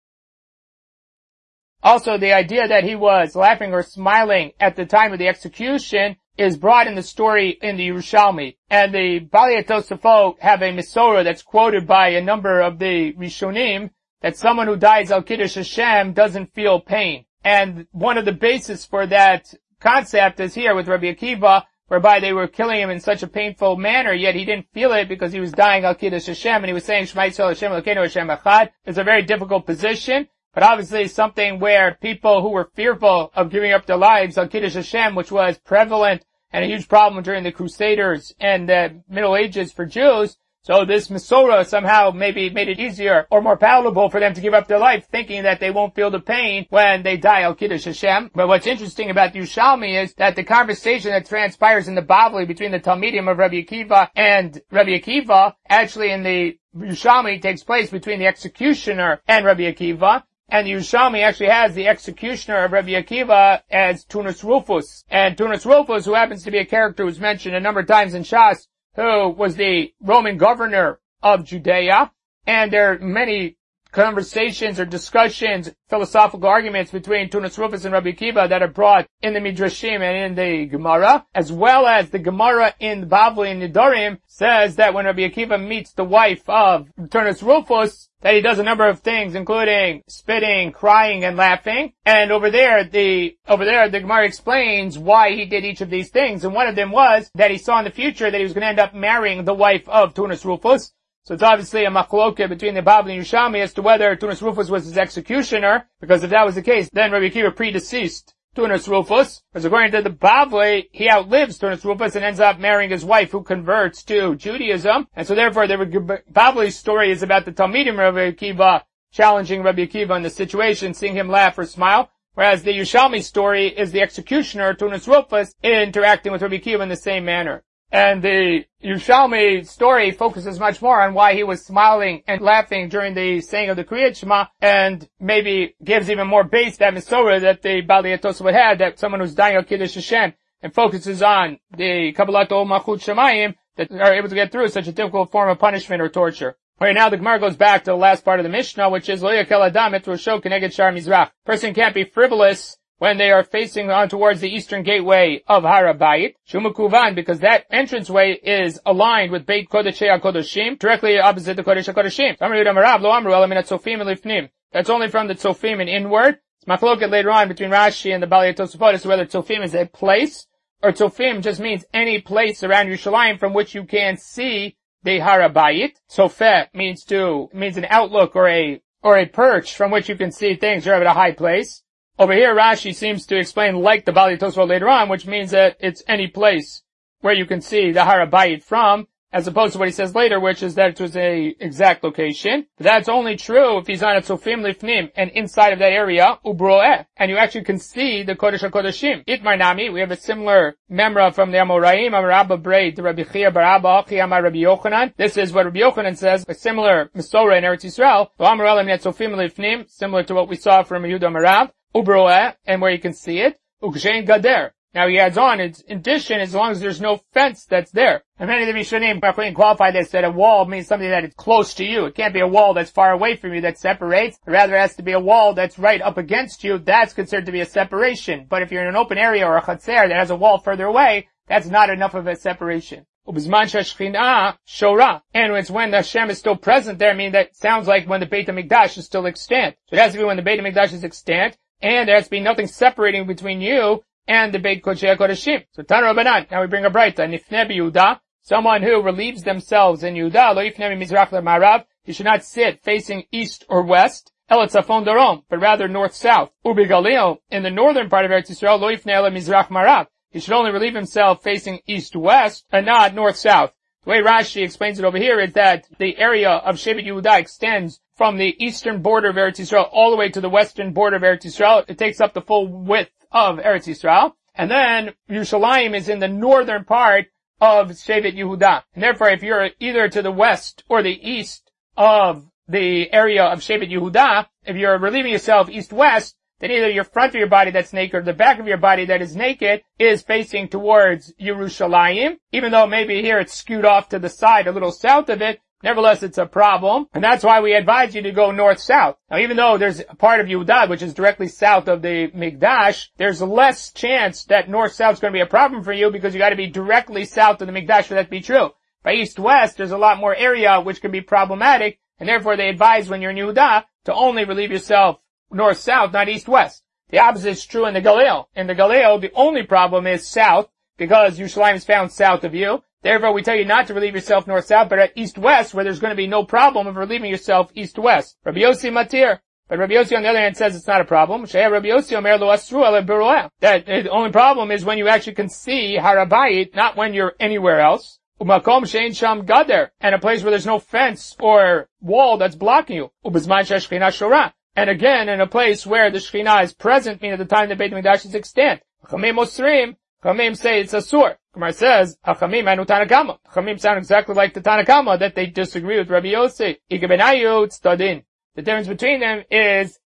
Also, the idea that he was laughing or smiling at the time of the execution is brought in the story in the Yerushalmi. And the Balei Tosafot have a Mesorah that's quoted by a number of the Rishonim, that someone who dies al Kiddush Hashem doesn't feel pain. And one of the bases for that concept is here with Rabbi Akiva, whereby they were killing him in such a painful manner, yet he didn't feel it because he was dying al Kiddush Hashem, and he was saying Shema Yisrael Hashem Elokeinu Hashem Echad. It's a very difficult position, but obviously something where people who were fearful of giving up their lives al Kiddush Hashem, which was prevalent and a huge problem during the Crusaders and the Middle Ages for Jews. So this Mesorah somehow maybe made it easier or more palatable for them to give up their life, thinking that they won't feel the pain when they die al Kiddush Hashem. But what's interesting about the Yerushalmi is that the conversation that transpires in the Bavli between the Talmidim of Rabbi Akiva and Rabbi Akiva, actually in the Yerushalmi takes place between the executioner and Rabbi Akiva. And Yerushalmi actually has the executioner of Rabbi Akiva as Tunis Rufus. And Tunis Rufus, who happens to be a character who's mentioned a number of times in Shas, who was the Roman governor of Judea. And there are many conversations or discussions, philosophical arguments between Tunis Rufus and Rabbi Akiva that are brought in the Midrashim and in the Gemara, as well as the Gemara in Bavli and Nidarim says that when Rabbi Akiva meets the wife of Tunis Rufus, that he does a number of things, including spitting, crying, and laughing. And over there, the, over there, the Gemara explains why he did each of these things. And one of them was that he saw in the future that he was going to end up marrying the wife of Tunis Rufus. So it's obviously a machloke between the Bavli and Yerushalmi as to whether Tunis Rufus was his executioner, because if that was the case, then Rabbi Akiva predeceased Tunis Rufus, because according to the Bavli, he outlives Tunis Rufus and ends up marrying his wife who converts to Judaism. And so therefore, the Bavli's story is about the Talmidim of Rabbi Akiva challenging Rabbi Akiva in the situation, seeing him laugh or smile, whereas the Yerushalmi story is the executioner, Tunis Rufus, interacting with Rabbi Akiva in the same manner. And the Yerushalmi story focuses much more on why he was smiling and laughing during the saying of the Kriyat Shema, and maybe gives even more base that Mesorah that the Bali Tosafot had, that someone who's dying of Kiddush Hashem, and focuses on the Kabbalat Ol Malchut Shemayim, that are able to get through such a difficult form of punishment or torture. Right now the Gemara goes back to the last part of the Mishnah, which is Lo Yakel Adam et Rosho Keneged Shar Mizrach. Person can't be frivolous when they are facing on towards the eastern gateway of Har HaBayit, Shumakuvan, because that entranceway is aligned with Beit Kodeshei HaKodeshim, directly opposite the Kodesh HaKodeshim. That's only from the Tzofim and inward. It's machloket later on between Rashi and the Bali Tosafot as to whether Tzofim is a place, or Tzofim just means any place around Yerushalayim from which you can see the Har HaBayit. Tzofeh means to, means an outlook or a, or a perch from which you can see things. You're at a high place. Over here, Rashi seems to explain like the Bali Tosafot later on, which means that it's any place where you can see the Har HaBayit from, as opposed to what he says later, which is that it was a exact location. But that's only true if he's on a Tzofim Lifnim, and inside of that area, Ubroeh, and you actually can see the Kodesh HaKodeshim. Itmar Nami, we have a similar memra from the Amoraim, Amar Abba Brei, the Rabbi Chia Bar Abba, Chi Amar Rabbi Yochanan. This is what Rabbi Yochanan says, a similar Mesorah in Eretz Yisrael, Amar Elam Net Tzofim Lifnim, similar to what we saw from Yehuda Marav. Ubroeh, and where you can see it, Ukshein Gader. Now he adds on, in addition, as long as there's no fence that's there. And many of the Rishonim qualify this that a wall means something that is close to you. It can't be a wall that's far away from you that separates. Rather, it has to be a wall that's right up against you. That's considered to be a separation. But if you're in an open area or a chatzer that has a wall further away, that's not enough of a separation. Ubizman shashchina shora. And it's when the Hashem is still present there, I mean that sounds like when the Beit HaMikdash is still extant. So it has to be when the Beit HaMikdash is extant, and there has to be nothing separating between you and the Beit Kodeshei HaKodeshim. So Tana Rabbanan, now we bring a Braita, Nifneh Yehuda, someone who relieves themselves in Yehuda, Lo Yifneh Mizrach LeMarav, he should not sit facing east or west, El Tzafon Darom, but rather north-south. Ubi Galil, in the northern part of Eretz Yisrael, Lo Yifneh Ele Mizrach Marav, he should only relieve himself facing east-west, and not north-south. The way Rashi explains it over here is that the area of Shevet Yehuda extends from the eastern border of Eretz Yisrael all the way to the western border of Eretz Yisrael. It takes up the full width of Eretz Yisrael. And then Yerushalayim is in the northern part of Shevet Yehuda. And therefore, if you're either to the west or the east of the area of Shevet Yehuda, if you're relieving yourself east-west, then either your front of your body that's naked or the back of your body that is naked is facing towards Yerushalayim. Even though maybe here it's skewed off to the side a little south of it, nevertheless it's a problem. And that's why we advise you to go north-south. Now even though there's a part of Yehuda which is directly south of the Mikdash, there's less chance that north-south is going to be a problem for you because you got to be directly south of the Mikdash for that to be true. By east-west, there's a lot more area which can be problematic, and therefore they advise when you're in Yehuda to only relieve yourself north-south, not east-west. The opposite is true in the Galil. In the Galil, the only problem is south, because Yerushalayim is found south of you. Therefore, we tell you not to relieve yourself north-south, but at east-west, where there's going to be no problem of relieving yourself east-west. Rabbi Yossi Matir. But Rabbi Yossi, on the other hand, says it's not a problem. Rabbi Yossi Omer lo asru ele beroeh. That the only problem is when you actually can see Har HaBayit, not when you're anywhere else. Umakom shein sham gader. And a place where there's no fence or wall that's blocking you. Ubizman sheshchina shora. And again, in a place where the Shekhinah is present, meaning at the time the Beit HaMikdash is extant. Chamim osrim. Chamim say it's asur. Gemara says, Chamim anu Tanakama. Chamim sound exactly like the Tanakama that they disagree with Rabbi Yossi. Ike benayu tzadin. The difference between them is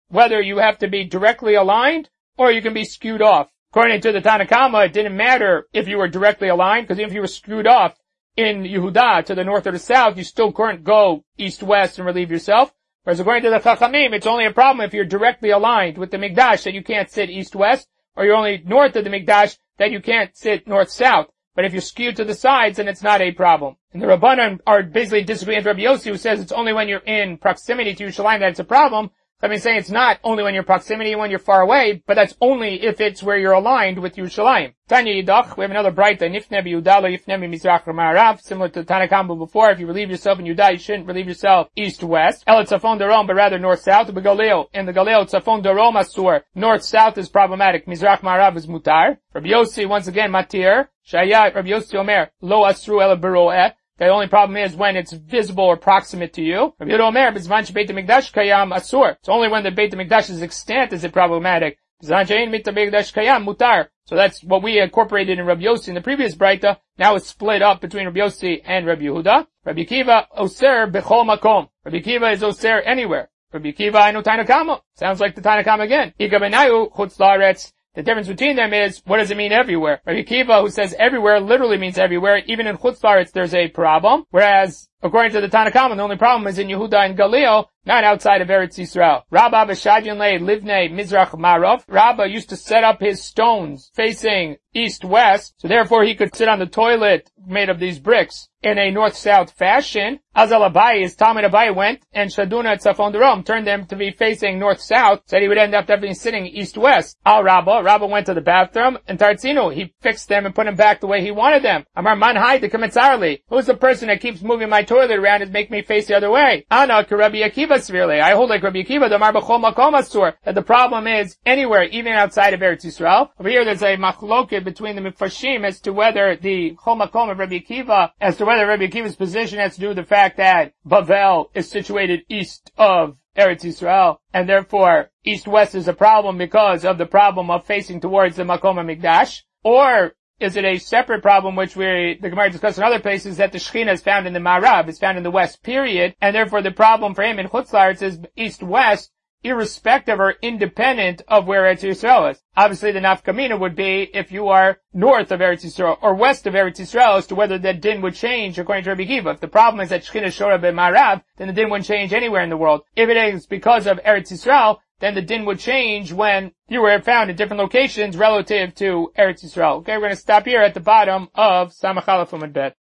whether you have to be directly aligned or you can be skewed off. According to the Tanna Kama, it didn't matter if you were directly aligned, because even if you were skewed off in Yehuda to the north or the south, you still couldn't go east-west and relieve yourself. Whereas according to the Chachamim, it's only a problem if you're directly aligned with the Mikdash that you can't sit east-west, or you're only north of the Mikdash that you can't sit north-south. But if you're skewed to the sides, then it's not a problem. And the Rabbanan are basically disagreeing with Rabbi Yossi, who says it's only when you're in proximity to Yerushalayim that it's a problem. I've been saying it's not only when you're proximity, when you're far away, but that's only if it's where you're aligned with Yerushalayim. Tanya Yidach, we have another bright, Nifne b'Yudah lo yifne b'Mizrach Ma'arav, similar to the Tanna Kama before. If you relieve yourself in Yudah, you shouldn't relieve yourself east-west. El Tzafon Darom, but rather north-south. B'Galil, in the Galil, Tzafon Darom Asur, north-south is problematic. Mizrach Ma'arav is mutar. Rabbi Yossi, once again, matir. Shayat, Rabbi Yossi Omer, lo asru el bero'eh. The only problem is when it's visible or proximate to you. Rabbi Yehuda Omer, b'zman shebeit hamikdash kayam asur. It's only when the Beit HaMikdash is extant is it problematic. B'zman she'ein beit hamikdash kayam mutar. So that's what we incorporated in Rabbi Yossi in the previous Braita. Now it's split up between Rabbi Yossi and Rabbi Yehuda. Rabbi Akiva oser b'chol makom. Rabbi Akiva is oser anywhere. Rabbi Akiva ainu Tanna Kama. Sounds like the Tanna Kama again. Ika benayu chutz la'aretz. The difference between them is, what does it mean everywhere? Rabbi Akiva, who says everywhere, literally means everywhere. Even in Chutz La'aretz, there's a problem. Whereas, according to the Tanna Kama, the only problem is in Yehuda and Galil, not outside of Eretz Yisrael. Rabba b'shadyan le livnei mizrach marov. Rabba used to set up his stones facing east-west, so therefore he could sit on the toilet made of these bricks in a north-south fashion. Azal Abai, his Talmud Abai went, and Shaduna at Tzafon Darom turned them to be facing north-south, said he would end up definitely sitting east-west. Al Rabba, Rabba went to the bathroom, and Tartzinu, he fixed them and put them back the way he wanted them. Amar man hai de kamitzarli. Who's the person that keeps moving my toilet around and make me face the other way? Ana ka Rabbi Akiva svirli. I hold like Rabbi Akiva, the mar b'chol makom asur, that the problem is anywhere, even outside of Eretz Yisrael. Over here there's a machloket between the Mifashim as to whether the chol makom of Rabbi Akiva, as to whether Rabbi Akiva's position has to do with the fact that Bavel is situated east of Eretz Yisrael, and therefore east-west is a problem because of the problem of facing towards the Makom HaMikdash, or is it a separate problem which we, the Gemara discussed in other places, that the Shechina is found in the Ma'arav, is found in the west, period, and therefore the problem for him in Chutz La'aretz is east-west, irrespective or independent of where Eretz Yisrael is. Obviously the nafkamina would be if you are north of Eretz Yisrael or west of Eretz Yisrael as to whether that din would change according to Rabbi Akiva. If the problem is that Shechina Shora b'Ma'arav, then the din wouldn't change anywhere in the world. If it is because of Eretz Yisrael, then the din would change when you were found in different locations relative to Eretz Yisrael. Okay, we're going to stop here at the bottom of Samach Aleph Amud Bet.